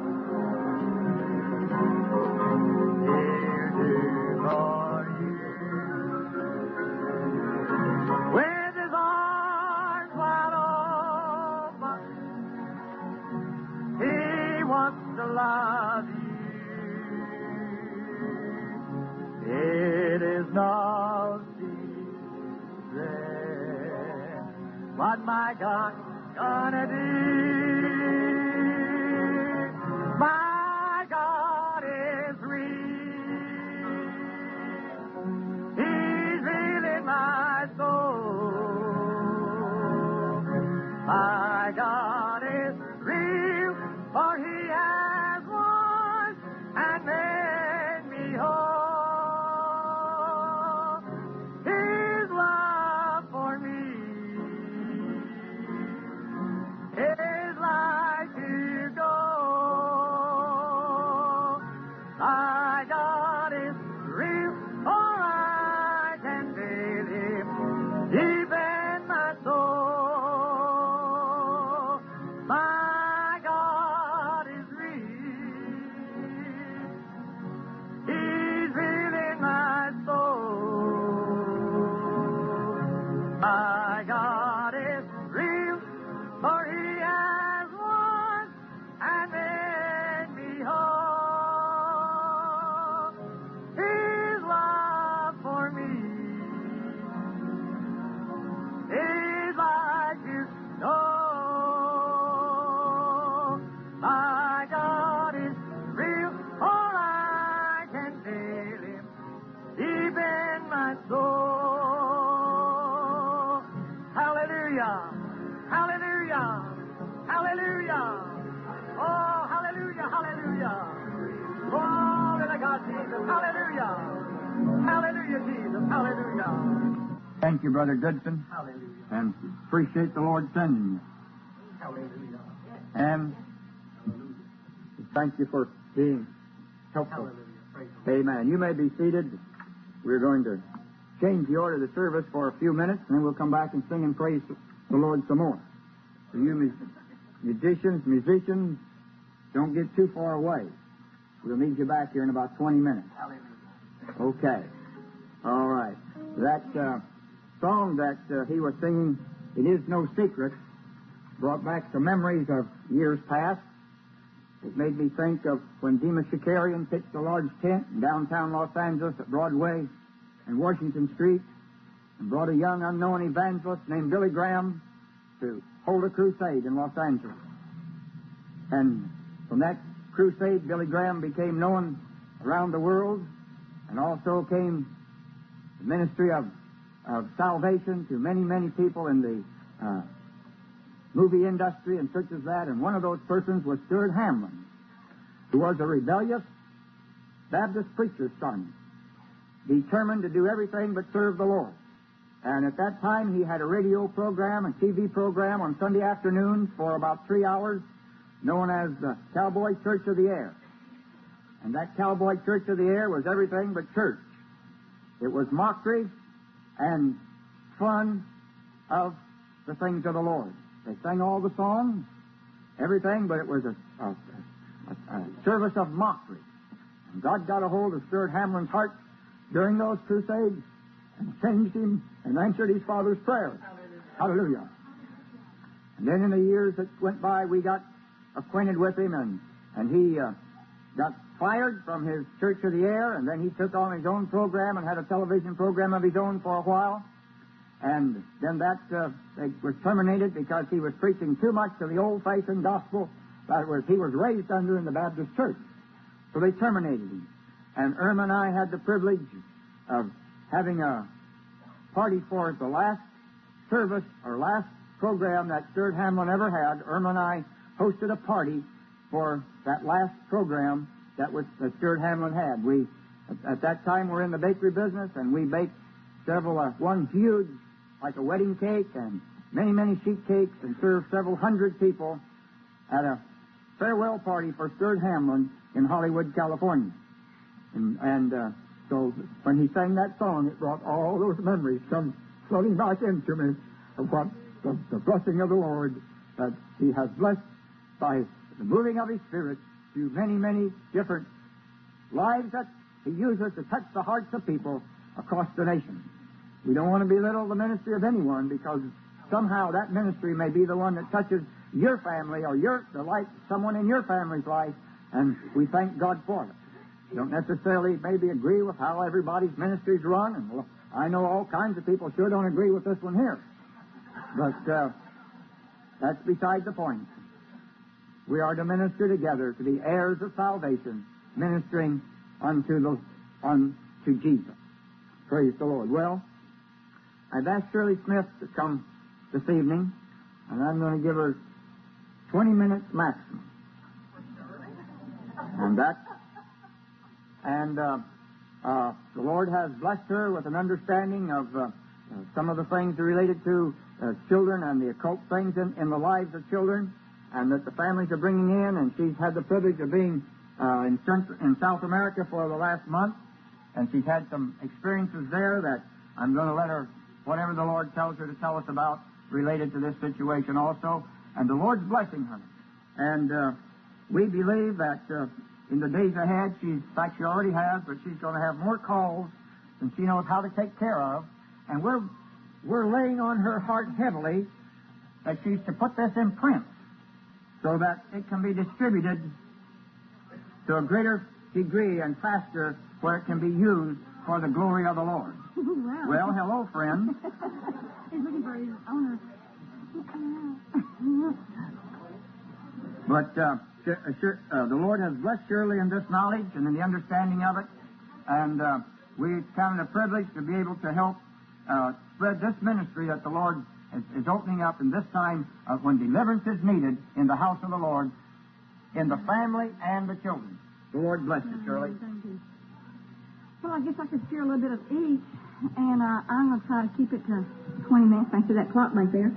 S5: He'll do for you. With His arms wide open, He wants to love you. It is no secret what my God's gonna do. My God is real. He's healing my soul. My God is real, for He has won and made me whole. His love for me is like to go. My God is real, for I can feel Him deep in my soul. My God is real. He's healing my soul. My God is real, for He has won and made me whole. His love for me is like you know. My God is real, for I can feel Him deep in my soul. Hallelujah! Hallelujah! Hallelujah! Oh, hallelujah! Hallelujah! Glory to God, Jesus! Hallelujah! Hallelujah, Jesus! Hallelujah!
S2: Thank you, Brother Goodson,
S5: Hallelujah!
S2: and appreciate the Lord sending you.
S5: Hallelujah!
S2: And thank you for being helpful.
S5: Hallelujah! Praise the Lord.
S2: Amen. You may be seated. We're going to change the order of the service for a few minutes, and then we'll come back and sing and praise the Lord some more. So you musicians, don't get too far away. We'll need you back here in about 20 minutes.
S5: Hallelujah!
S2: Okay. All right. That song that he was singing, It Is No Secret, brought back some memories of years past. It made me think of when Demas Shakarian pitched a large tent in downtown Los Angeles at Broadway and Washington Street and brought a young unknown evangelist named Billy Graham to hold a crusade in Los Angeles. And from that crusade, Billy Graham became known around the world, and also came the ministry of salvation to many, many people in the movie industry and such as that. And one of those persons was Stuart Hamlin, who was a rebellious Baptist preacher's son. determined to do everything but serve the Lord. And at that time, he had a radio program and TV program on Sunday afternoons for about 3 hours, known as the Cowboy Church of the Air. And that Cowboy Church of the Air was everything but church. It was mockery and fun of the things of the Lord. They sang all the songs, everything, but it was a service of mockery. And God got a hold of Stuart Hamlin's heart during those crusades and changed him and answered his father's prayers. Hallelujah. And then in the years that went by, we got acquainted with him, and he got fired from his Church of the Air, and then he took on his own program and had a television program of his own for a while. And then that was terminated because he was preaching too much of the old-fashioned gospel that he was raised under in the Baptist church. So they terminated him. And Irma and I had the privilege of having a party for the last service or last program that Stuart Hamlin ever had. Irma and I hosted a party for that last program that Stuart Hamlin had. We, at that time, were in the bakery business, and we baked several, one huge, like a wedding cake, and many, many sheet cakes, and served several hundred people at a farewell party for Stuart Hamlin in Hollywood, California. So when he sang that song, it brought all those memories come flooding back into me of what the blessing of the Lord that he has blessed by the moving of his Spirit through many, many different lives that he uses to touch the hearts of people across the nation. We don't want to belittle the ministry of anyone, because somehow that ministry may be the one that touches your family or someone in your family's life, and we thank God for it. You don't necessarily maybe agree with how everybody's ministry is run, and well, I know all kinds of people sure don't agree with this one here. But that's beside the point. We are to minister together to the heirs of salvation, ministering unto Jesus. Praise the Lord. Well, I've asked Shirley Smith to come this evening, and I'm going to give her 20 minutes maximum. And the Lord has blessed her with an understanding of some of the things related to children and the occult things in the lives of children, and that the families are bringing in, and she's had the privilege of being in South America for the last month, and she's had some experiences there that I'm going to let her, whatever the Lord tells her to tell us about, related to this situation also, and the Lord's blessing her. And we believe that in the days ahead, in fact, she already has, but she's going to have more calls than she knows how to take care of, and we're laying on her heart heavily that she's to put this in print, so that it can be distributed to a greater degree and faster, where it can be used for the glory of the Lord.
S3: Wow.
S2: Well, hello, friend.
S3: He's looking for his owner.
S2: But the Lord has blessed Shirley in this knowledge and in the understanding of it, and we count it a privilege to be able to help spread this ministry that the Lord is opening up in this time when deliverance is needed in the house of the Lord, in the family and the children. The Lord bless you, Shirley.
S3: Thank you. Well, I guess I could share a little bit of each, and I'm going to try to keep it to 20 minutes. I see that clock right there.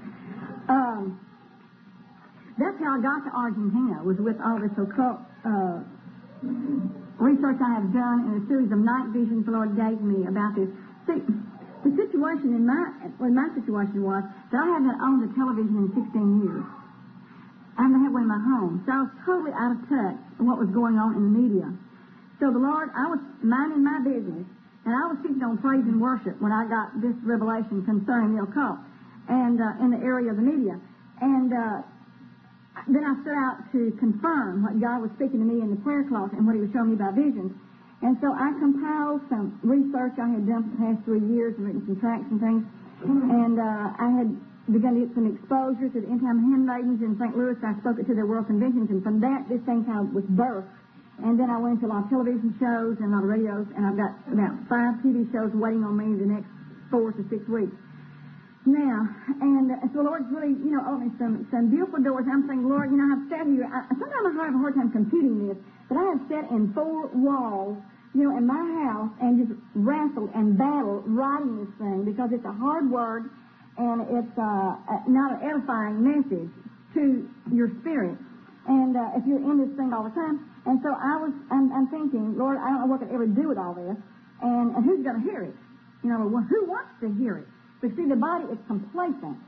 S3: That's how I got to Argentina, was with all this occult research I have done and a series of night visions the Lord gave me about this. See, the situation my situation was that I hadn't owned a television in 16 years. I haven't had one in my home. So I was totally out of touch with what was going on in the media. So the Lord, I was minding my business, and I was sitting on praise and worship when I got this revelation concerning the occult and in the area of the media. And then I set out to confirm what God was speaking to me in the prayer closet and what He was showing me by visions. And so I compiled some research I had done for the past 3 years and written some tracts and things. And I had begun to get some exposure to the end-time handmaidens in St. Louis. I spoke it to their world conventions, and from that, this thing kind of was birthed. And then I went into a lot of television shows and a lot of radios, and I've got about 5 TV shows waiting on me the next 4 to 6 weeks. Now, and so the Lord's really, opening some beautiful doors. I'm saying, Lord, I've sat here. Sometimes I have a hard time computing this, but I have sat in 4 walls in my house and just wrestled and battled writing this thing because it's a hard word and it's not an edifying message to your spirit. And if you're in this thing all the time. And so I'm thinking, Lord, I don't know what I could ever do with all this. And who's going to hear it? Who wants to hear it? But see, the body is complacent.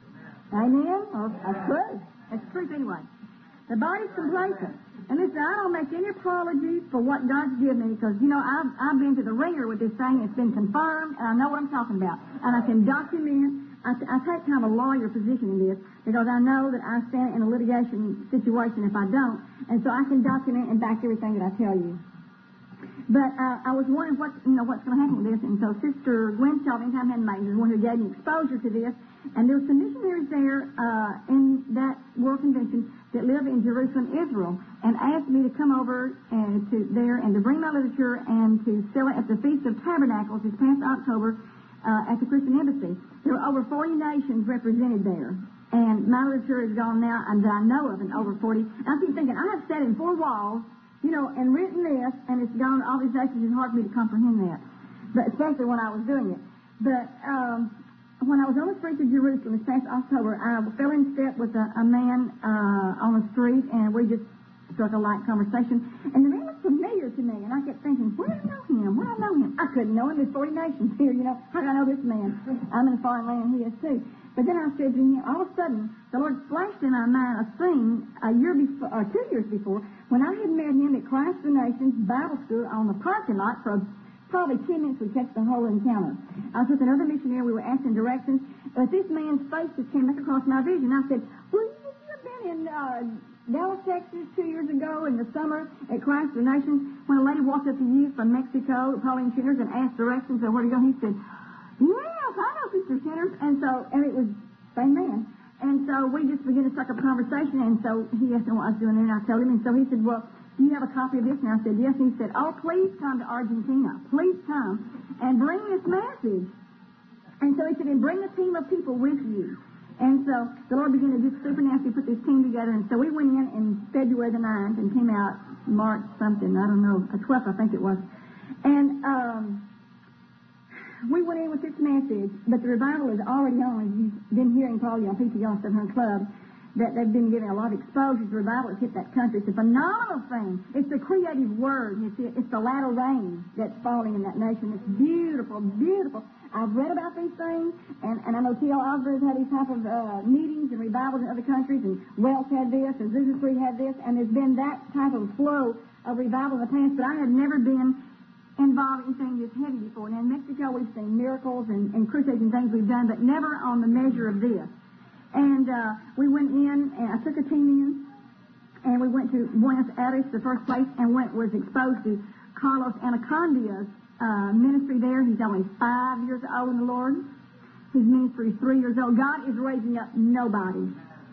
S3: Amen? Well, that's true. That's truth anyway. The body's complacent. And listen, I don't make any apology for what God's given me because, I've been to the ringer with this thing. It's been confirmed, and I know what I'm talking about. And I can document. I take kind of a lawyer position in this because I know that I stand in a litigation situation if I don't. And so I can document and back everything that I tell you. But I was wondering what's going to happen with this. And so Sister Gwen Shaw, anytime had made, is one who gave me exposure to this. And there were some missionaries there in that World Convention that live in Jerusalem, Israel, and asked me to come over to there and to bring my literature and to sell it at the Feast of Tabernacles this past October at the Christian Embassy. There were over 40 nations represented there. And my literature is gone now, and that I know of, in over 40. And I keep thinking, I have sat in 4 walls, and written this, and it's gone to all these nations. It's hard for me to comprehend that, but especially when I was doing it. But when I was on the streets of Jerusalem this past October, I fell in step with a man on the street, and we just struck a light conversation. And the man was familiar to me, and I kept thinking, where do I know him? Where do I know him? I couldn't know him. There's 40 nations here, How do I know this man? I'm in a foreign land, and he is too. But then I said to him, all of a sudden, the Lord flashed in my mind a scene a year before, or 2 years before, when I had met him at Christ the Nations Bible School on the parking lot for probably 10 minutes. We catch the whole encounter. I was with another missionary. We were asking directions. But this man's face just came back across my vision. I said, well, you have been in Dallas, Texas 2 years ago in the summer at Christ the Nations when a lady walked up to you from Mexico, Pauline Shinners, and asked directions of where to go. He said, yes, I know Sister Shinners. And it was the same man. And so we just began to strike up a conversation. And so he asked me what I was doing there, and I told him. And so he said, well, do you have a copy of this? And I said, yes. And he said, oh, please come to Argentina. Please come and bring this message. And so he said, and bring a team of people with you. And so the Lord began to just supernaturally put this team together. And so we went in February the 9th and came out March something, I don't know, the 12th I think it was. And we went in with this message, but the revival is already on. As you've been hearing probably on PTL 700 Club, that they've been giving a lot of exposure to revival that's hit that country. It's a phenomenal thing. It's the creative word. It's the latter rain that's falling in that nation. It's beautiful, beautiful. I've read about these things, and I know T.L. Osborne has had these type of meetings and revivals in other countries, and Welsh had this, and Azusa Street had this, and there's been that type of flow of revival in the past, but I have never been involved in anything this heavy before. Now, in Mexico, we've seen miracles and crusades and things we've done, but never on the measure of this. And we went in, and I took a team in, and we went to Buenos Aires, the first place, and was exposed to Carlos Anacondia's ministry there. He's only 5 years old in the Lord. His ministry is 3 years old. God is raising up nobody.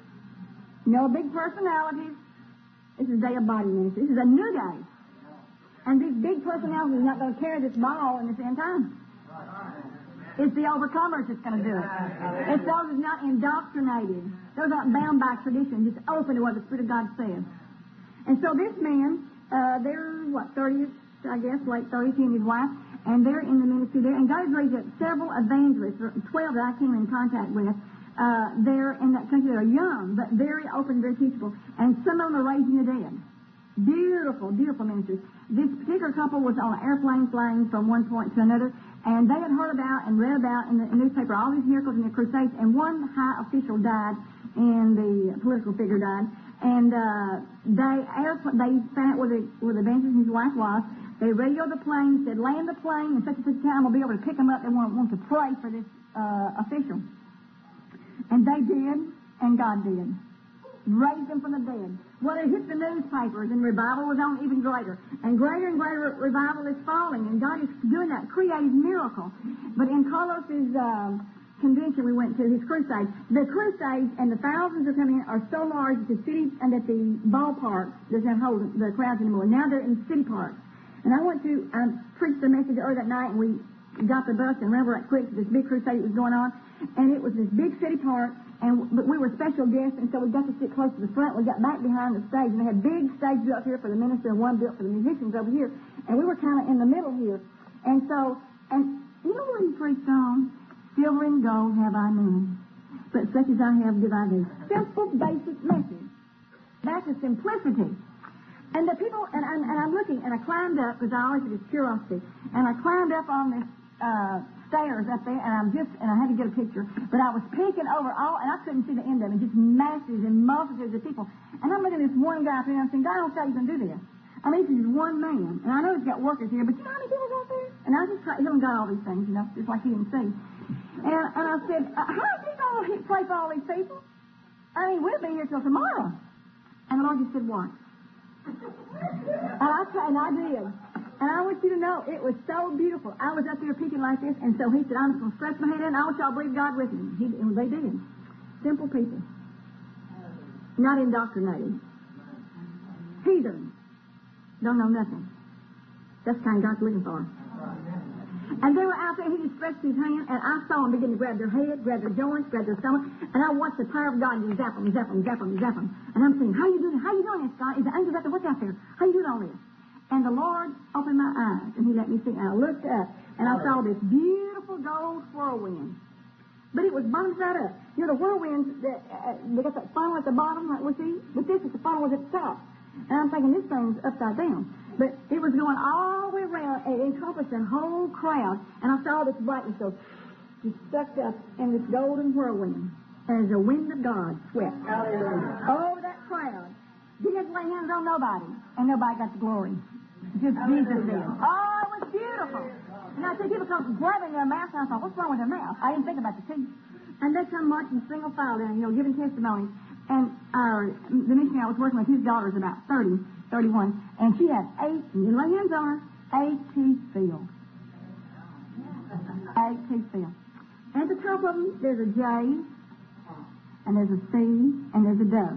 S3: No big personalities. This is day of body ministry. This is a new day. And these big personalities are not going to carry this ball in this end time. It's the overcomers that's going to do it. It's those who's not indoctrinated. Those aren't bound by tradition, just open to what the Spirit of God says. And so this man, they're, 30, I guess, late 30s, he and his wife, and they're in the ministry there. And God has raised up several evangelists, 12 that I came in contact with, there in that country. They're young, but very open, very teachable. And some of them are raising the dead. Beautiful, beautiful ministry. This particular couple was on an airplane flying from one point to another, and they had heard about and read about in the newspaper all these miracles and the crusades, and one high official died, and the political figure died, and they found out where the evangelist and his wife was. They radioed the plane, said, land the plane, and such and such time we'll be able to pick them up. They want to pray for this official. And they did, and God did. Raised them from the dead. Well, it hit the newspapers, and revival was on even greater. And greater revival is falling, and God is doing that creative miracle. But in Carlos's convention we went to, his crusade, the crusades and the thousands are coming in are so large that the city and that the ballpark doesn't hold the crowds anymore. Now they're in city parks. And I preached the message earlier that night, and we got the bus and ran right quick to this big crusade that was going on. And it was this big city park, But we were special guests, and so we got to sit close to the front. We got back behind the stage, and they had big stage built here for the minister and one built for the musicians over here. And we were kind of in the middle here. And you know what he preached on? Silver and gold have I none, but such as I have give I thee. Simple, basic message. That's the simplicity. And the people, and I'm looking, and I climbed up, because I always have this curiosity, and I climbed up on this stairs up there, and I had to get a picture, but I was peeking over all, and I couldn't see the end of it, just masses and multitudes of people. And I'm looking at this one guy up there, and I'm saying, God, I don't think you can do this. I mean, this is one man, and I know he's got workers here, but you know how many people's out there? And I just tell him got all these things, you know, just like he didn't see. And I said, how is he going to pray for all these people? I mean, we'll be here till tomorrow. And the Lord just said, what? And I did. And I want you to know, it was so beautiful. I was up there peeking like this, and so he said, I'm just going to stretch my head in, I want y'all to believe God with me. And they did. Simple people. Not indoctrinated. Heathen. Don't know nothing. That's the kind God's looking for. And they were out there, he just stretched his hand, and I saw them begin to grab their head, grab their joints, grab their stomach, and I watched the power of God just zap them, zap them, zap them, zap them. And I'm saying, how you doing this, God? Is the angels out there? What's out there? How you doing all this? And the Lord opened my eyes, and he let me see. And I looked up, and I saw this beautiful gold whirlwind. But it was bottom side up. You know, the whirlwinds, they got that funnel at the bottom, like we see? But this is the funnel was at the top. And I'm thinking, this thing's upside down. But it was going all the way around and encompassed the whole crowd. And I saw this brightness go just sucked up in this golden whirlwind. As the wind of God swept over that crowd. Didn't lay hands on nobody. And nobody got the glory. Just Jesus did. Oh, it was beautiful. And I see people come grabbing their mouth, and I thought, what's wrong with their mouth? I didn't think about the teeth. And they come marching single file down, you know, giving testimonies. And the missionary I was working with, his daughter is about 30, 31, and she had 8, and you lay hands on her, 8 teeth filled. 8 teeth filled. And at the top of them, there's a J, and there's a C, and there's a dove.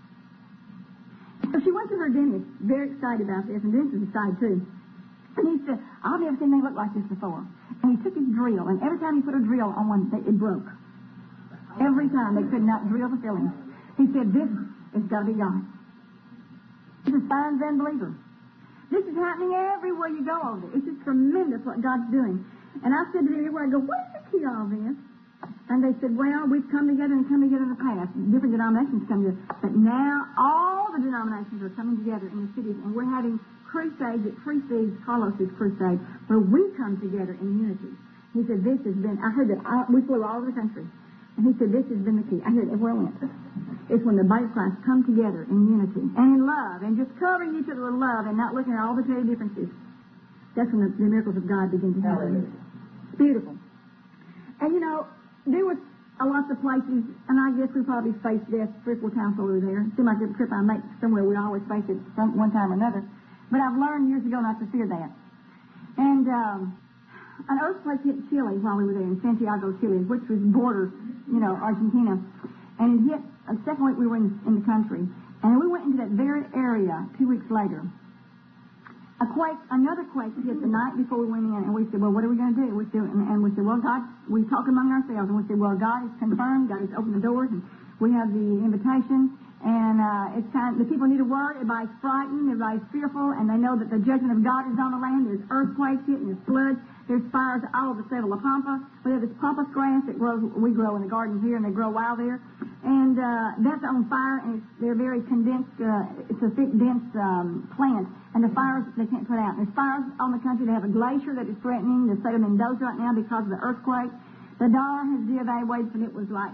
S3: So she went to her dentist, very excited about this, and the dentist was excited too. And he said, I've never seen anything look like this before. And he took his drill, and every time he put a drill on one, it broke. Every time they could not drill the fillings. He said, this has got to be God. This is signs and believers. This is happening everywhere you go over there. It's just tremendous what God's doing. And I said to them everywhere, I go, what is the key to all this? And they said, well, we've come together in the past. Different denominations come together. But now all the denominations are coming together in the cities, and we're having crusades that precedes Carlos's crusade, where we come together in unity. He said, this has been, I heard that we flew all over the country. And he said, this has been the key. I heard it everywhere I went. It's when the body of Christ come together in unity and in love and just covering each other with love and not looking at all the petty differences. That's when the miracles of God begin to happen. It's beautiful. And you know, there was a lot of places, and I guess we probably faced death 3 or 4 times while we were there. It seemed like every trip I make somewhere, we always face it one time or another. But I've learned years ago not to fear that. And an earthquake hit Chile while we were there, in Santiago, Chile, which was borders, you know, Argentina. And it hit, the second week we were in the country. And we went into that very area 2 weeks later. Another quake hit the night before we went in, and we said, well, what are we going to do? We said, well, God, we talked among ourselves, and we said, well, God has confirmed, God has opened the doors, and we have the invitation, and it's time, the people need a word, everybody's frightened, everybody's fearful, and they know that the judgment of God is on the land. There's earthquakes hitting, there's floods, there's fires all over the state of La Pampa. We have this pampas grass that we grow in the gardens here, and they grow wild there. And that's on fire, and they're very condensed, it's a thick, dense plant. And the fires they can't put out. And there's fires on the country. They have a glacier that is threatening the state of Mendoza right now because of the earthquake. The dollar has devalued, and it was like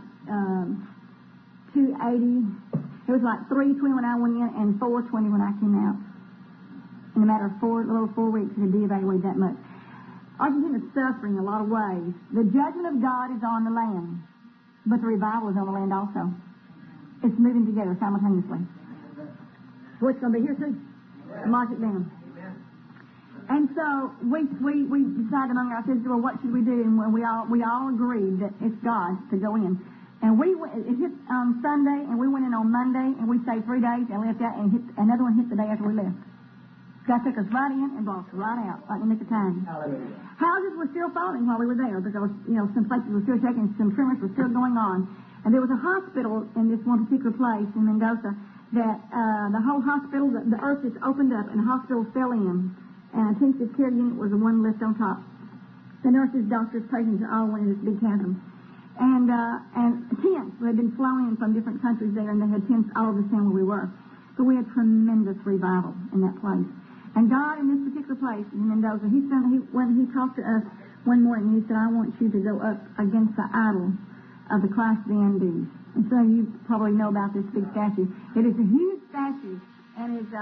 S3: 2.80. It was like 3.20 when I went in and 4.20 when I came out. In a matter of 4 weeks, it had devalued that much. Argentina is suffering a lot of ways. The judgment of God is on the land, but the revival is on the land also. It's moving together simultaneously. Well, it's going to be here too. Mark it down. And so we decided among ourselves, well, what should we do? And we all agreed that it's God to go in. And it hit on Sunday, and we went in on Monday, and we stayed 3 days and left out, and another one hit the day after we left. God took us right in and brought us right out, right in the time. Houses were still falling while we were there because, you know, some places were still shaking, some tremors were still going on. And there was a hospital in this one particular place in Mendoza that the whole hospital, the earth just opened up and the hospital fell in. And intensive care unit was the one left on top. The nurses, doctors, patients all went in this big chasm. And tents had been flown in from different countries there, and they had tents all over the town where we were. So we had tremendous revival in that place. And God, in this particular place in Mendoza, when he talked to us one morning, he said, I want you to go up against the idol of the Christ of the Andes. And so you probably know about this big statue. It is a huge statue, and it's,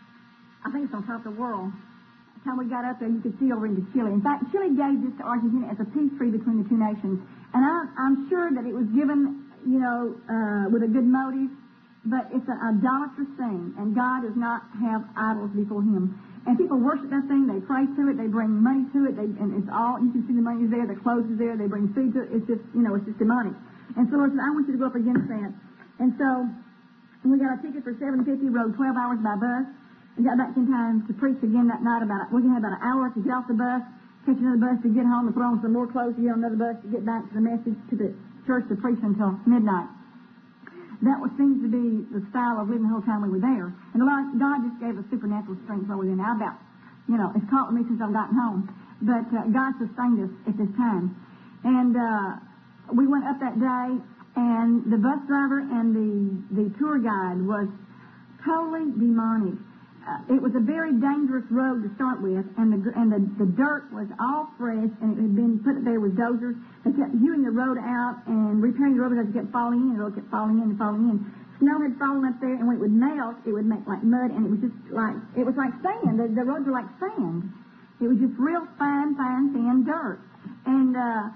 S3: I think it's on top of the world. By the time we got up there, you could see over into Chile. In fact, Chile gave this to Argentina as a peace treaty between the two nations. And I'm sure that it was given, with a good motive, but it's an idolatrous thing, and God does not have idols before Him. And people worship that thing, they pray to it, they bring money to it, and it's all, you can see the money is there, the clothes is there, they bring food to it, it's just demonic. And so Lord said, I want you to go up against that. And so, we got a ticket for $7.50, rode 12 hours by bus, and got back in time to preach again that night. We had about an hour to get off the bus, catch another bus to get home, and throw on some more clothes to get on another bus to get back to the message to the church to preach until midnight. That seems to be the style of living the whole time we were there. And God just gave us supernatural strength while we were there. Now about, it's caught with me since I've gotten home. But God sustained us at this time. And we went up that day, and the bus driver and the tour guide was totally demonic. It was a very dangerous road to start with, and the dirt was all fresh, and it had been put there with dozers. They kept hewing the road out and repairing the road because it kept falling in. The road kept falling in and falling in. Snow had fallen up there, and when it would melt, it would make like mud, and it was just like sand. The roads were like sand. It was just real fine, thin dirt. And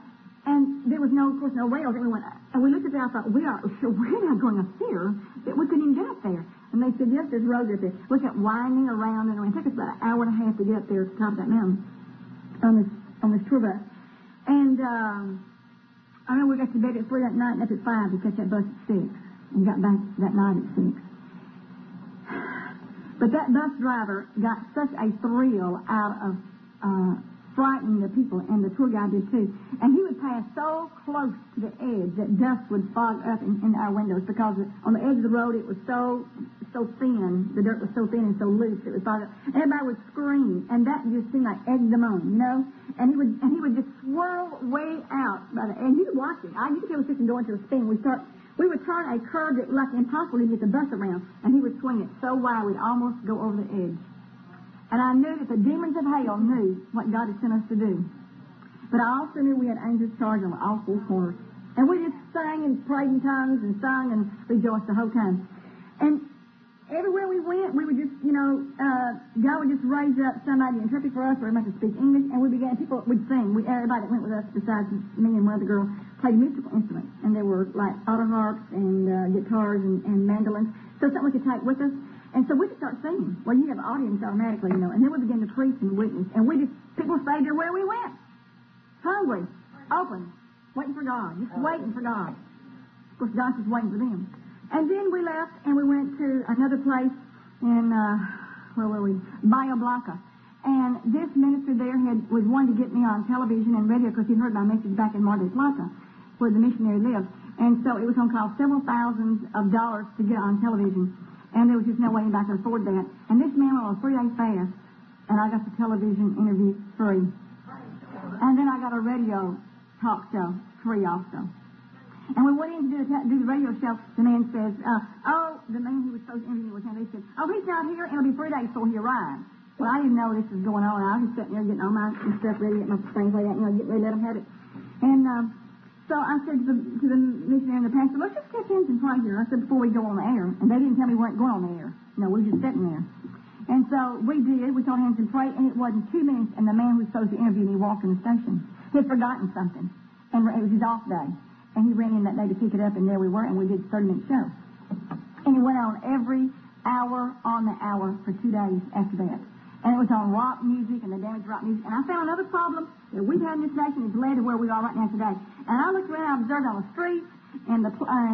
S3: there was of course, no rails. And we looked at that, I thought, we're not going up here. That we couldn't even get up there. And they said, yes, there's roads up there. We kept winding around, and it took us about an hour and a half to get up there to the top of that mountain on this tour bus. And I remember we got to bed at 3 that night and up at 5 to catch that bus at 6, and got back that night at 6. But that bus driver got such a thrill out of frightening the people, and the tour guide did too. And he would pass so close to the edge that dust would fog up in our windows, because on the edge of the road it was so thin, the dirt was so thin and so loose it would fog up. Everybody would scream, and that just seemed like egged them on, And he would just swirl way out by the edge. You could watch it. You could tell us just going to a spin. We would turn a curve that was like impossible to get the bus around, and he would swing it so wide we'd almost go over the edge. And I knew that the demons of hell knew what God had sent us to do. But I also knew we had angels charged on all four corners. And we just sang and prayed in tongues and sung and rejoiced the whole time. And everywhere we went, we would just, God would just raise up somebody to interpret for us, or make us speak English, and people would sing. Everybody that went with us, besides me and one other girl, played musical instruments. And there were like auto harps and guitars and mandolins. So something we could take with us. And so we could start singing. Well, you have an audience automatically, and then we began to preach and witness. And people stayed there where we went. Hungry, open, waiting for God, just waiting for God. Of course, God's just waiting for them. And then we left, and we went to another place in, where were we? Bahia Blanca. And this minister there was wanting to get me on television and radio because he heard my message back in Mar del Plata, where the missionary lived. And so it was going to cost several thousands of dollars to get on television. And there was just no way anybody could afford that. And this man went on a 3-day fast, and I got the television interview free. And then I got a radio talk show free also. And we went in to do the radio show. The man says, the man who was supposed to interview with him, they said, he's not here. It'll be 3 days before he arrives. Well, I didn't know this was going on. I was just sitting there getting all my stuff ready, getting my things like that, getting ready to let him have it. And so I said to the missionary and the pastor, let's just catch hands and pray here. I said, before we go on the air. And they didn't tell me we weren't going on the air. No, we were just sitting there. And so we did. We called hands and prayed, and it wasn't 2 minutes, and the man who was supposed to interview me walked in the station. He had forgotten something, and it was his off day. And he ran in that day to pick it up, and there we were, and we did a 30-minute show. And it went on every hour on the hour for 2 days after that. And it was on rock music and the damaged rock music. And I found another problem that we've had in this nation has led to where we are right now today. And I looked around, I observed on the streets and the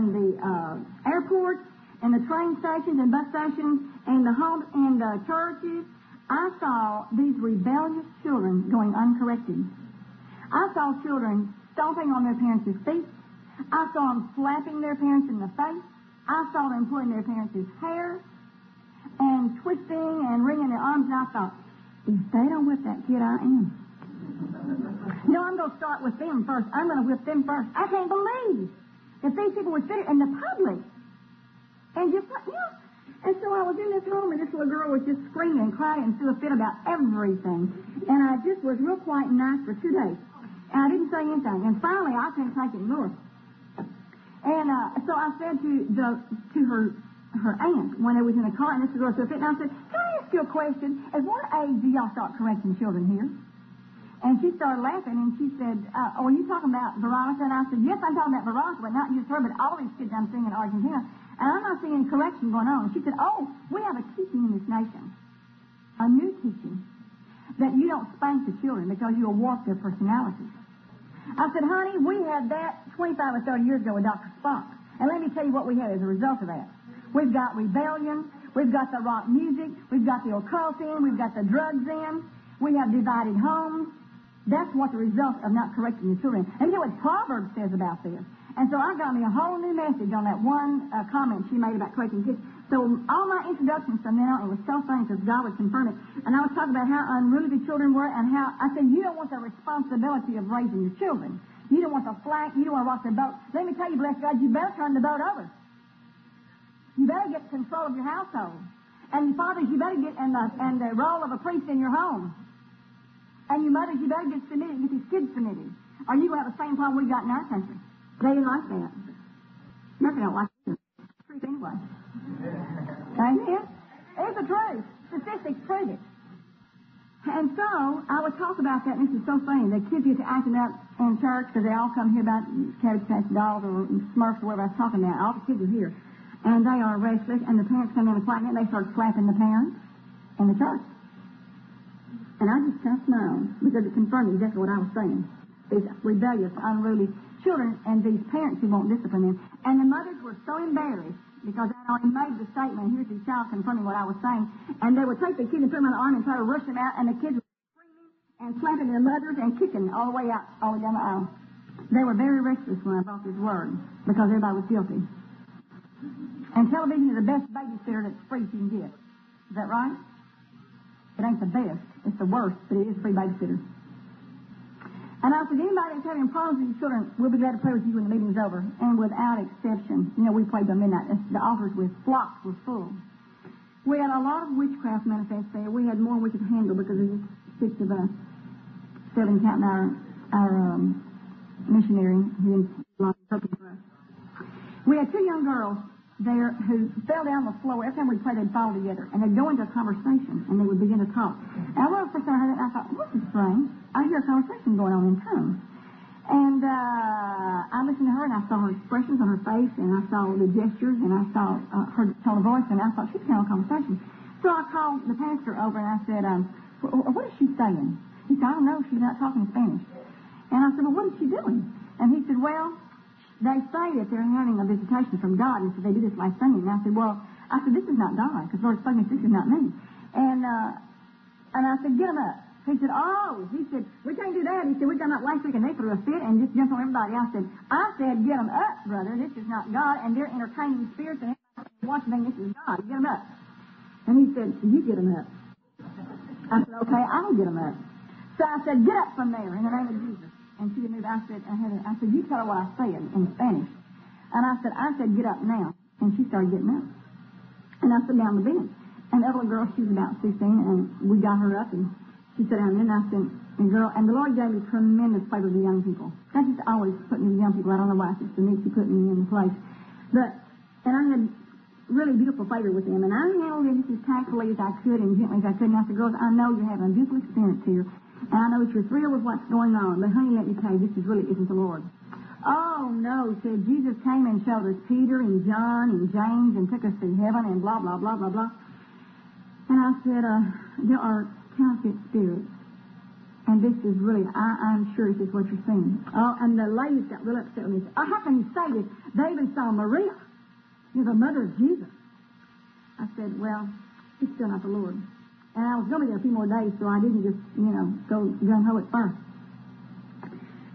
S3: airports and the train stations and bus stations and the homes and the churches. I saw these rebellious children going uncorrected. I saw children stomping on their parents' feet, I saw them slapping their parents in the face. I saw them pulling their parents' hair and twisting and wringing their arms. And I thought, if they don't whip that kid, I am. No, I'm going to start with them first. I'm going to whip them first. I can't believe that these people would sit in the public and just, And so I was in this room, and this little girl was just screaming and crying and threw a fit about everything. And I just was real quiet and nice for 2 days. And I didn't say anything. And finally, I couldn't take it anymore. And so I said to her aunt when I was in the car, and this girl threw a fit, and I said, can I ask you a question? At what age do y'all start correcting children here? And she started laughing, and she said, are you talking about Veronica? And I said, yes, I'm talking about Veronica, but not just her, but all these kids I'm seeing in Argentina. And I'm not seeing correction going on. She said, we have a teaching in this nation, a new teaching, that you don't spank the children because you'll warp their personalities. I said, honey, we had that 25 or 30 years ago with Dr. Spock. And let me tell you what we had as a result of that. We've got rebellion. We've got the rock music. We've got the occult in. We've got the drugs in. We have divided homes. That's what the result of not correcting the children. And you know what Proverbs says about this. And so I got me a whole new message on that one comment she made about correcting kids. So all my introductions from then on, it was so funny because God would confirm it. And I was talking about how unruly the children were and how, I said, you don't want the responsibility of raising your children. You don't want the flank. You don't want to rock the boat. Let me tell you, bless God, you better turn the boat over. You better get control of your household. And fathers, you better get in the role of a priest in your home. And you mothers, you better get submitted, get these kids submitted. Or you will have the same problem we got in our country. They didn't like that. Nothing don't like it. It's the truth anyway. Amen? It's the truth. Statistics prove it. And so, I would talk about that, and this is so funny. The kids get to acting up in church because they all come here about Cabbage Patch dolls or Smurfs or whatever I was talking about. All the kids are here. And they are restless, and the parents come in and quiet, and they start slapping the parents in the church. And I just kind of smiled because it confirmed exactly what I was saying. These rebellious, unruly children and these parents who won't discipline them. And the mothers were so embarrassed because I already made the statement, here's the child confirming what I was saying. And they would take the kids and put them on the arm and try to rush them out, and the kids were screaming and slapping their mothers and kicking all the way out, all the way down the aisle. They were very restless when I brought this word because everybody was guilty. And television is the best babysitter that's free you can get. Is that right? It ain't the best. It's the worst, but it is free babysitter. And I said, anybody that's having problems with your children, we'll be glad to pray with you when the meeting's over. And without exception, we prayed till midnight. The altars with flocks were full. We had a lot of witchcraft manifest there. We had more than we could handle because of the 6 of us, 7 counting our missionary who was helping for us. We had 2 young girls there who fell down on the floor. Every time we'd pray, they'd fall together. And they'd go into a conversation, and they would begin to talk. And I remember the first time I heard it, and I thought, what's this strange? I hear a conversation going on in tongues. And I listened to her, and I saw her expressions on her face, and I saw the gestures, and I saw her tone of voice, and I thought, she's having a conversation. So I called the pastor over, and I said, what is she saying? He said, I don't know. She's not talking Spanish. And I said, well, what is she doing? And he said, well, they say that they're having a visitation from God, and so they do this last Sunday. And I said, this is not God, because Lord spoke to me, this is not me. And I said, get them up. He said, we can't do that. He said, we got them up last week, and they threw a fit and just jumped on everybody. I said, get them up, brother. This is not God, and they're entertaining spirits, and everybody's watching them. This is God. Get them up. And he said, you get them up. I said, okay, I'll get them up. So I said, get up from there in the name of Jesus. And she didn't move. I said, you tell her what I said in Spanish. And I said, get up now. And she started getting up. And I sat down on the bench. And the other girl, she was about 16, and we got her up, and she sat down there, and I said, and the Lord gave me tremendous favor with the young people. That's just always putting the young people. I don't know why it's just the need to put me in the place. And I had really beautiful favor with them. And I handled it just as tactfully as I could and gently as I could. And I said, girls, I know you're having a beautiful experience here. And I know that you're thrilled with what's going on. But honey, let me tell you, this really isn't the Lord. Oh, no, said Jesus came and showed us Peter and John and James and took us to heaven and blah, blah, blah, blah, blah. And I said, there are counterfeit spirits. And this is really, I'm sure this is what you're seeing. Oh, and the ladies got real upset with me. How can you say this? They even saw Maria. You're the mother of Jesus. I said, well, it's still not the Lord. And I was going to be there a few more days, so I didn't just, go gung-ho at first.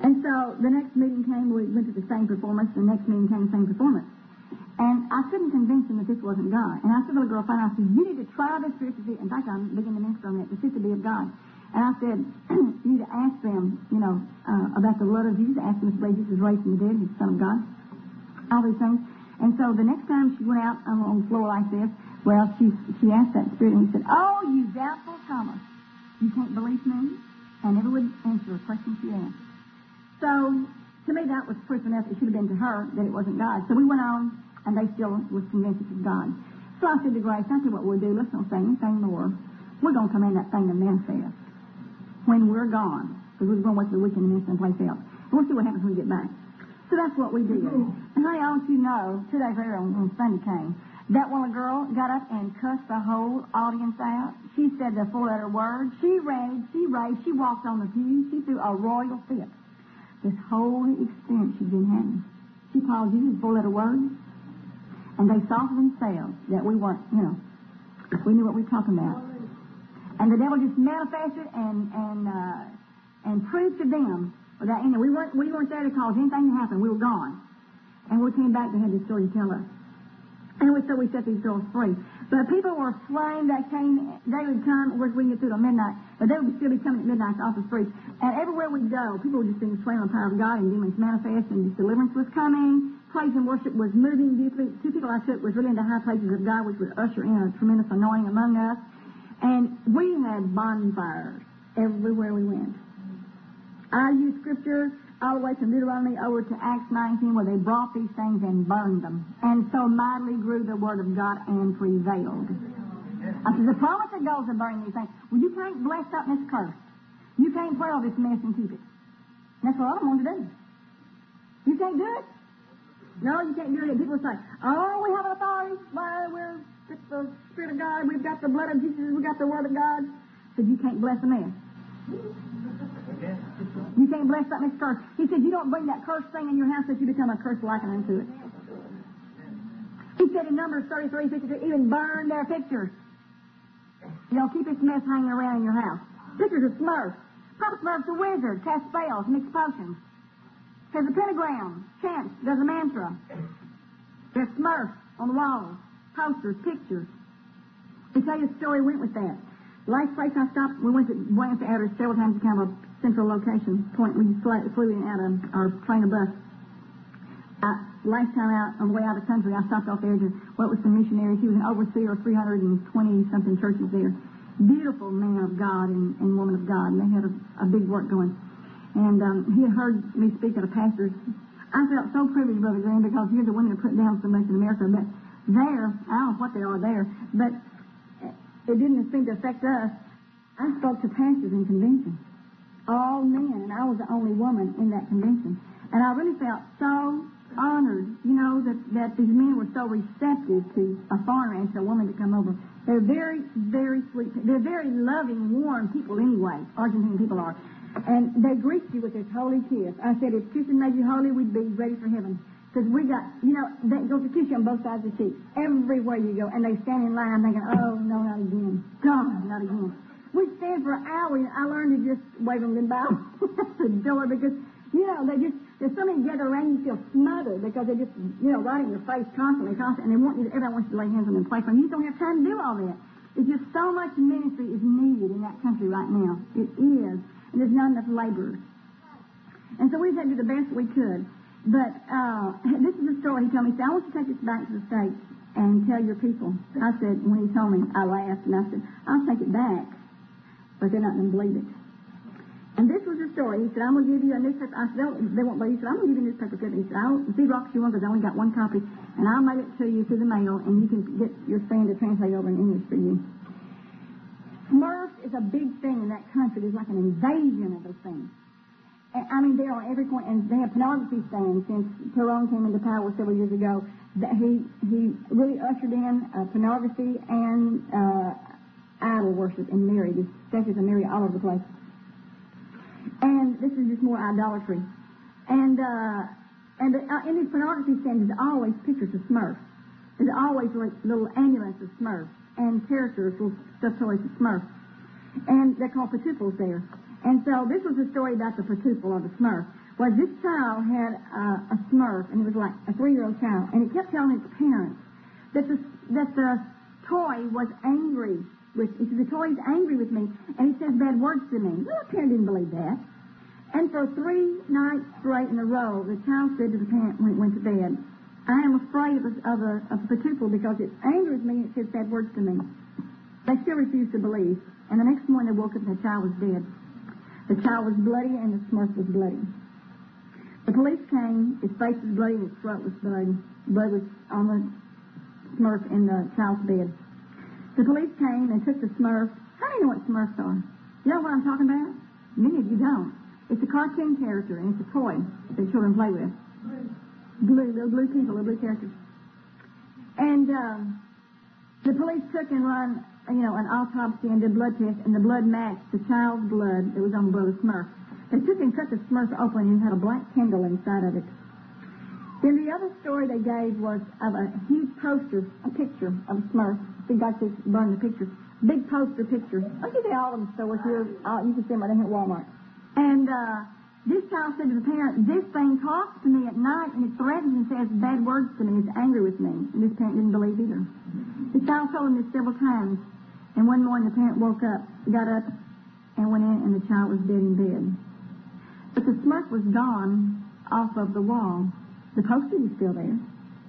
S3: And so the next meeting came, we went to the same performance, the next meeting came, same performance. And I couldn't convince him that this wasn't God. And I said to the girlfriend, I said, you need to try the spirits to see. In fact, I'm beginning to minister on it, to see to be of God. And I said, you need to ask them, about the blood of Jesus, ask them if Jesus is raised from the dead, he's the Son of God, all these things. And so the next time she went out on the floor like this, well, she asked that spirit, and he said, oh, you doubtful Thomas, you can't believe me? And never would answer a question she asked. So, to me, that was proof enough. It should have been to her that it wasn't God. So we went on, and they still was convinced it was God. So I said to Grace, I said, what we'll do, let's not say anything more. We're going to command that thing to manifest when we're gone, because we're going to wait till the weekend and minister someplace else. And we'll see what happens when we get back. So that's what we did. And honey, I want you to know, 2 days later when Sunday came, that one girl got up and cussed the whole audience out. She said the 4-letter word. She raged, she raved, she walked on the pew, she threw a royal fit. This whole experience she'd been having. She called Jesus 4-letter words, and they saw for themselves that we weren't, we knew what we were talking about. And the devil just manifested and proved to them that, we weren't there to cause anything to happen. We were gone. And we came back to have this story to tell us. And so we set these girls free. But people were aflame. They would come, of course we can get through till midnight, but they would still be coming at midnight off the streets. And everywhere we go, people would just be swaying on the power of God, and demons manifest, and this deliverance was coming. Praise and worship was moving deeply. 2 people I took was really into high places of God, which would usher in a tremendous anointing among us. And we had bonfires everywhere we went. I used scripture all the way from Deuteronomy over to Acts 19, where they brought these things and burned them. And so mightily grew the word of God and prevailed. I said, the promise of God is to burn these things. Well, you can't bless something that's cursed. You can't put all this mess and keep it. And that's what I don't want to do. You can't do it. No, you can't do it. People say, oh, we have an authority. Well, we're the Spirit of God. We've got the blood of Jesus. We've got the Word of God. I said, you can't bless a mess. You can't bless something that's cursed. He said, you don't bring that cursed thing in your house that you become a curse likened unto it. He said in Numbers 33:52, even burn their pictures. Keep this mess hanging around in your house. Pictures of Smurfs. Papa Smurf's a wizard, casts spells, mixes potions. Has a pentagram, chants, does a mantra. There's Smurfs on the walls, posters, pictures. To tell you the story went with that. Last place I stopped, we went to Buenos Aires several times to kind of a central location point. We flew in out of our train or bus. Last time out, on the way out of the country, I stopped off there to work with some missionaries. He was an overseer of 320-something churches there. Beautiful man of God and woman of God. And they had a big work going. And he had heard me speak at a pastor's. I felt so privileged, Brother Green, because here the women are put down so much in America. But there, I don't know what they are there, but it didn't seem to affect us. I spoke to pastors in convention. All men, and I was the only woman in that convention. And I really felt so honored, that these men were so receptive to a foreigner and to a woman to come over. They're very, very sweet. They're very loving, warm people anyway. Argentine people are. And they greet you with this holy kiss. I said, if kissing made you holy, we'd be ready for heaven. Because we got, they go to kiss you on both sides of the cheek. Everywhere you go. And they stand in line thinking, oh, no, not again. God, not again. We stand for an hour, and I learned to just wave them goodbye at the door because, there's so many gathered around you feel smothered because they're just, right in your face constantly, and they want you, everybody wants you to lay hands on them and pray for them. You don't have time to do all that. It's just so much ministry is needed in that country right now. It is. And there's not enough laborers. And so we've had to do the best we could. But this is a story he told me. He said, I want you to take this back to the States and tell your people. I said, when he told me, I laughed, and I said, I'll take it back. But they're not going to believe it. And this was the story. He said, I'm going to give you a newspaper. I said, they won't believe. He said, I'm going to give you a newspaper clipping. He said, I'll see rocks you want because I only got one copy, and I'll mail it to you through the mail, and you can get your friend to translate over in English for you. Smurfs is a big thing in that country. There's like an invasion of those things. I mean, they're on every corner, and they have pornography stands since Tyrone came into power several years ago. That he really ushered in pornography and idol worship and Mary. There's statues of Mary all over the place. And this is just more idolatry. And in these pornography stands, there's always pictures of Smurfs. There's always little amulets of Smurfs and characters, little stuffed toys of Smurfs. And they're called patoofles there. And so this was a story about the patoofle or the Smurf. was this child had a Smurf, and it was like a 3-year-old child, and it kept telling its parents that the toy was angry with. He said, the toy is angry with me, and it says bad words to me. Well, the parent didn't believe that. And for 3 nights straight in a row, the child said to the parent when it went to bed, I am afraid of the pituple because it angers me and it says bad words to me. They still refused to believe. And the next morning they woke up and the child was dead. The child was bloody and the Smurf was bloody. The police came, his face was bloody and his throat was bloody. Blood was on the Smurf in the child's bed. The police came and took the Smurf. How do you know what Smurfs are? You know what I'm talking about? Many of you don't. It's a cartoon character and it's a toy that children play with. Little blue people, little blue characters. And the police took and run, an autopsy and did blood tests, and the blood matched the child's blood that was on the blood of Smurf. They took and cut the Smurf open and had a black candle inside of it. Then the other story they gave was of a huge poster, a picture of Smurf. The guy just burned the picture. Big poster picture. I think they all of them stores here. You can see them right here at Walmart. And this child said to the parent, this thing talks to me at night and it threatens and says bad words to me. It's angry with me. And this parent didn't believe either. The child told him this several times. And one morning the parent woke up, got up, and went in, and the child was dead in bed. But the Smurf was gone off of the wall. The poster was still there.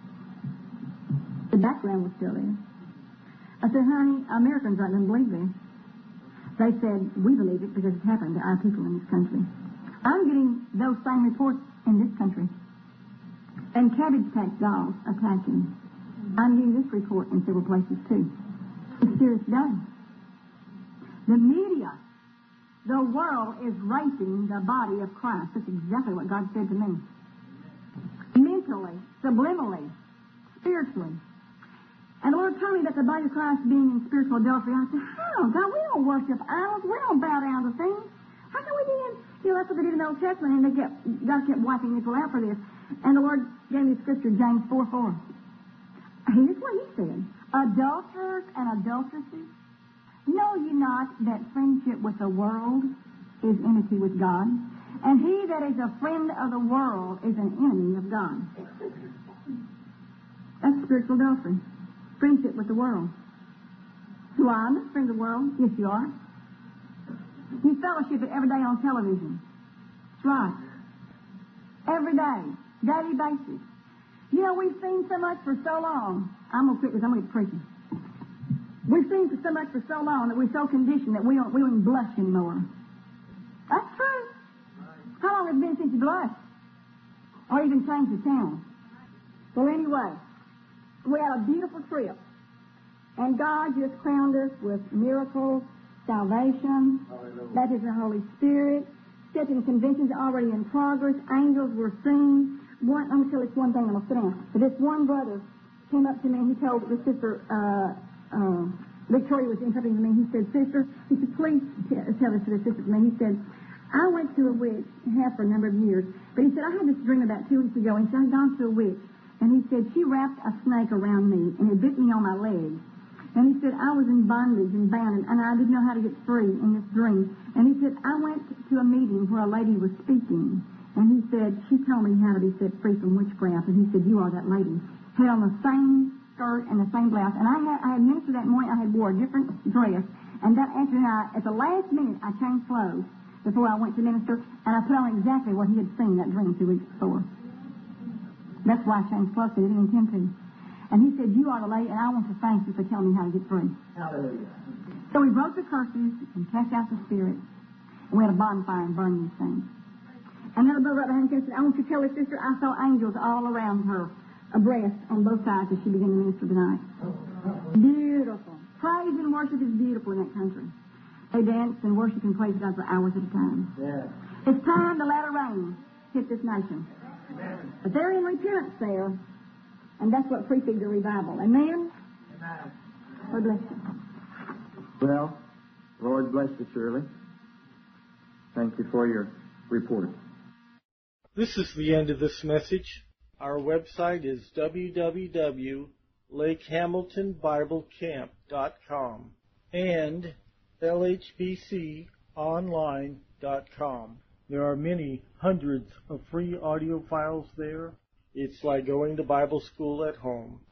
S3: The background was still there. I said, honey, Americans didn't believe this. They said, we believe it because it's happened to our people in this country. I'm getting those same reports in this country. And Cabbage Patch dolls attacking. I'm getting this report in several places too. It's a serious day. The media, the world is raping the body of Christ. That's exactly what God said to me. Mentally, subliminally, spiritually. And the Lord told me that the body of Christ being in spiritual adultery. I said, how? God, we don't worship idols. We don't bow down to things. How can we be in? That's what they did in the Old Testament, and God kept wiping Israel out for this. And the Lord gave me the scripture, James 4:4. Here's what he said. Adulterers and adulteresses, know ye not that friendship with the world is enmity with God? And he that is a friend of the world is an enemy of God. That's spiritual adultery. Friendship with the world. So I'm not a friend of the world. Yes, you are. You fellowship it every day on television. That's right. Every day. Daily basis. We've seen so much for so long. I'm going to quit this. I'm going to get preaching. We've seen so much for so long that we're so conditioned that we don't even blush anymore. That's true. How long has it been since you blushed? Or even changed the channel? Well, anyway, we had a beautiful trip. And God just crowned us with miracles, salvation, baptism of the Holy Spirit, stepping conventions already in progress, angels were seen. I'm going to tell you one thing, and I'll sit down. But this one brother came up to me and he told the sister, Victoria was interpreting to me. He said, sister, he said, please tell this to the sister to me. He said, I went to a witch, for a number of years. But he said, I had this dream about 2 weeks ago. And he said, I'd gone to a witch. And he said, she wrapped a snake around me and it bit me on my leg. And he said, I was in bondage and bound, and I didn't know how to get free in this dream. And he said, I went to a meeting where a lady was speaking. And he said, she told me how to be set free from witchcraft. And he said, you are that lady. Had on the same skirt and the same blouse. And I had ministered that morning. I had wore a different dress. And that afternoon, at the last minute, I changed clothes before I went to minister. And I put on exactly what he had seen that dream 2 weeks before. That's why I changed clothes. I didn't intend to. And he said, you are the lady, and I want to thank you for telling me how to get free.
S4: Hallelujah.
S3: So we broke the curses and cast out the spirit. And we had a bonfire and burned these things. And then the brother right behind me said, I want you to tell her sister I saw angels all around her, abreast on both sides as she began to minister tonight. Beautiful. Praise and worship is beautiful in that country. They dance and worship and praise God for hours at a time.
S4: Yeah.
S3: It's time to let it rain hit this nation. But they're in repentance there. And that's what precedes the revival. Amen?
S4: Amen.
S3: Lord bless you.
S2: Well, Lord bless you, Shirley. Thank you for your report.
S1: This is the end of this message. Our website is www.lakehamiltonbiblecamp.com and lhbconline.com. There are many hundreds of free audio files there. It's like going to Bible school at home.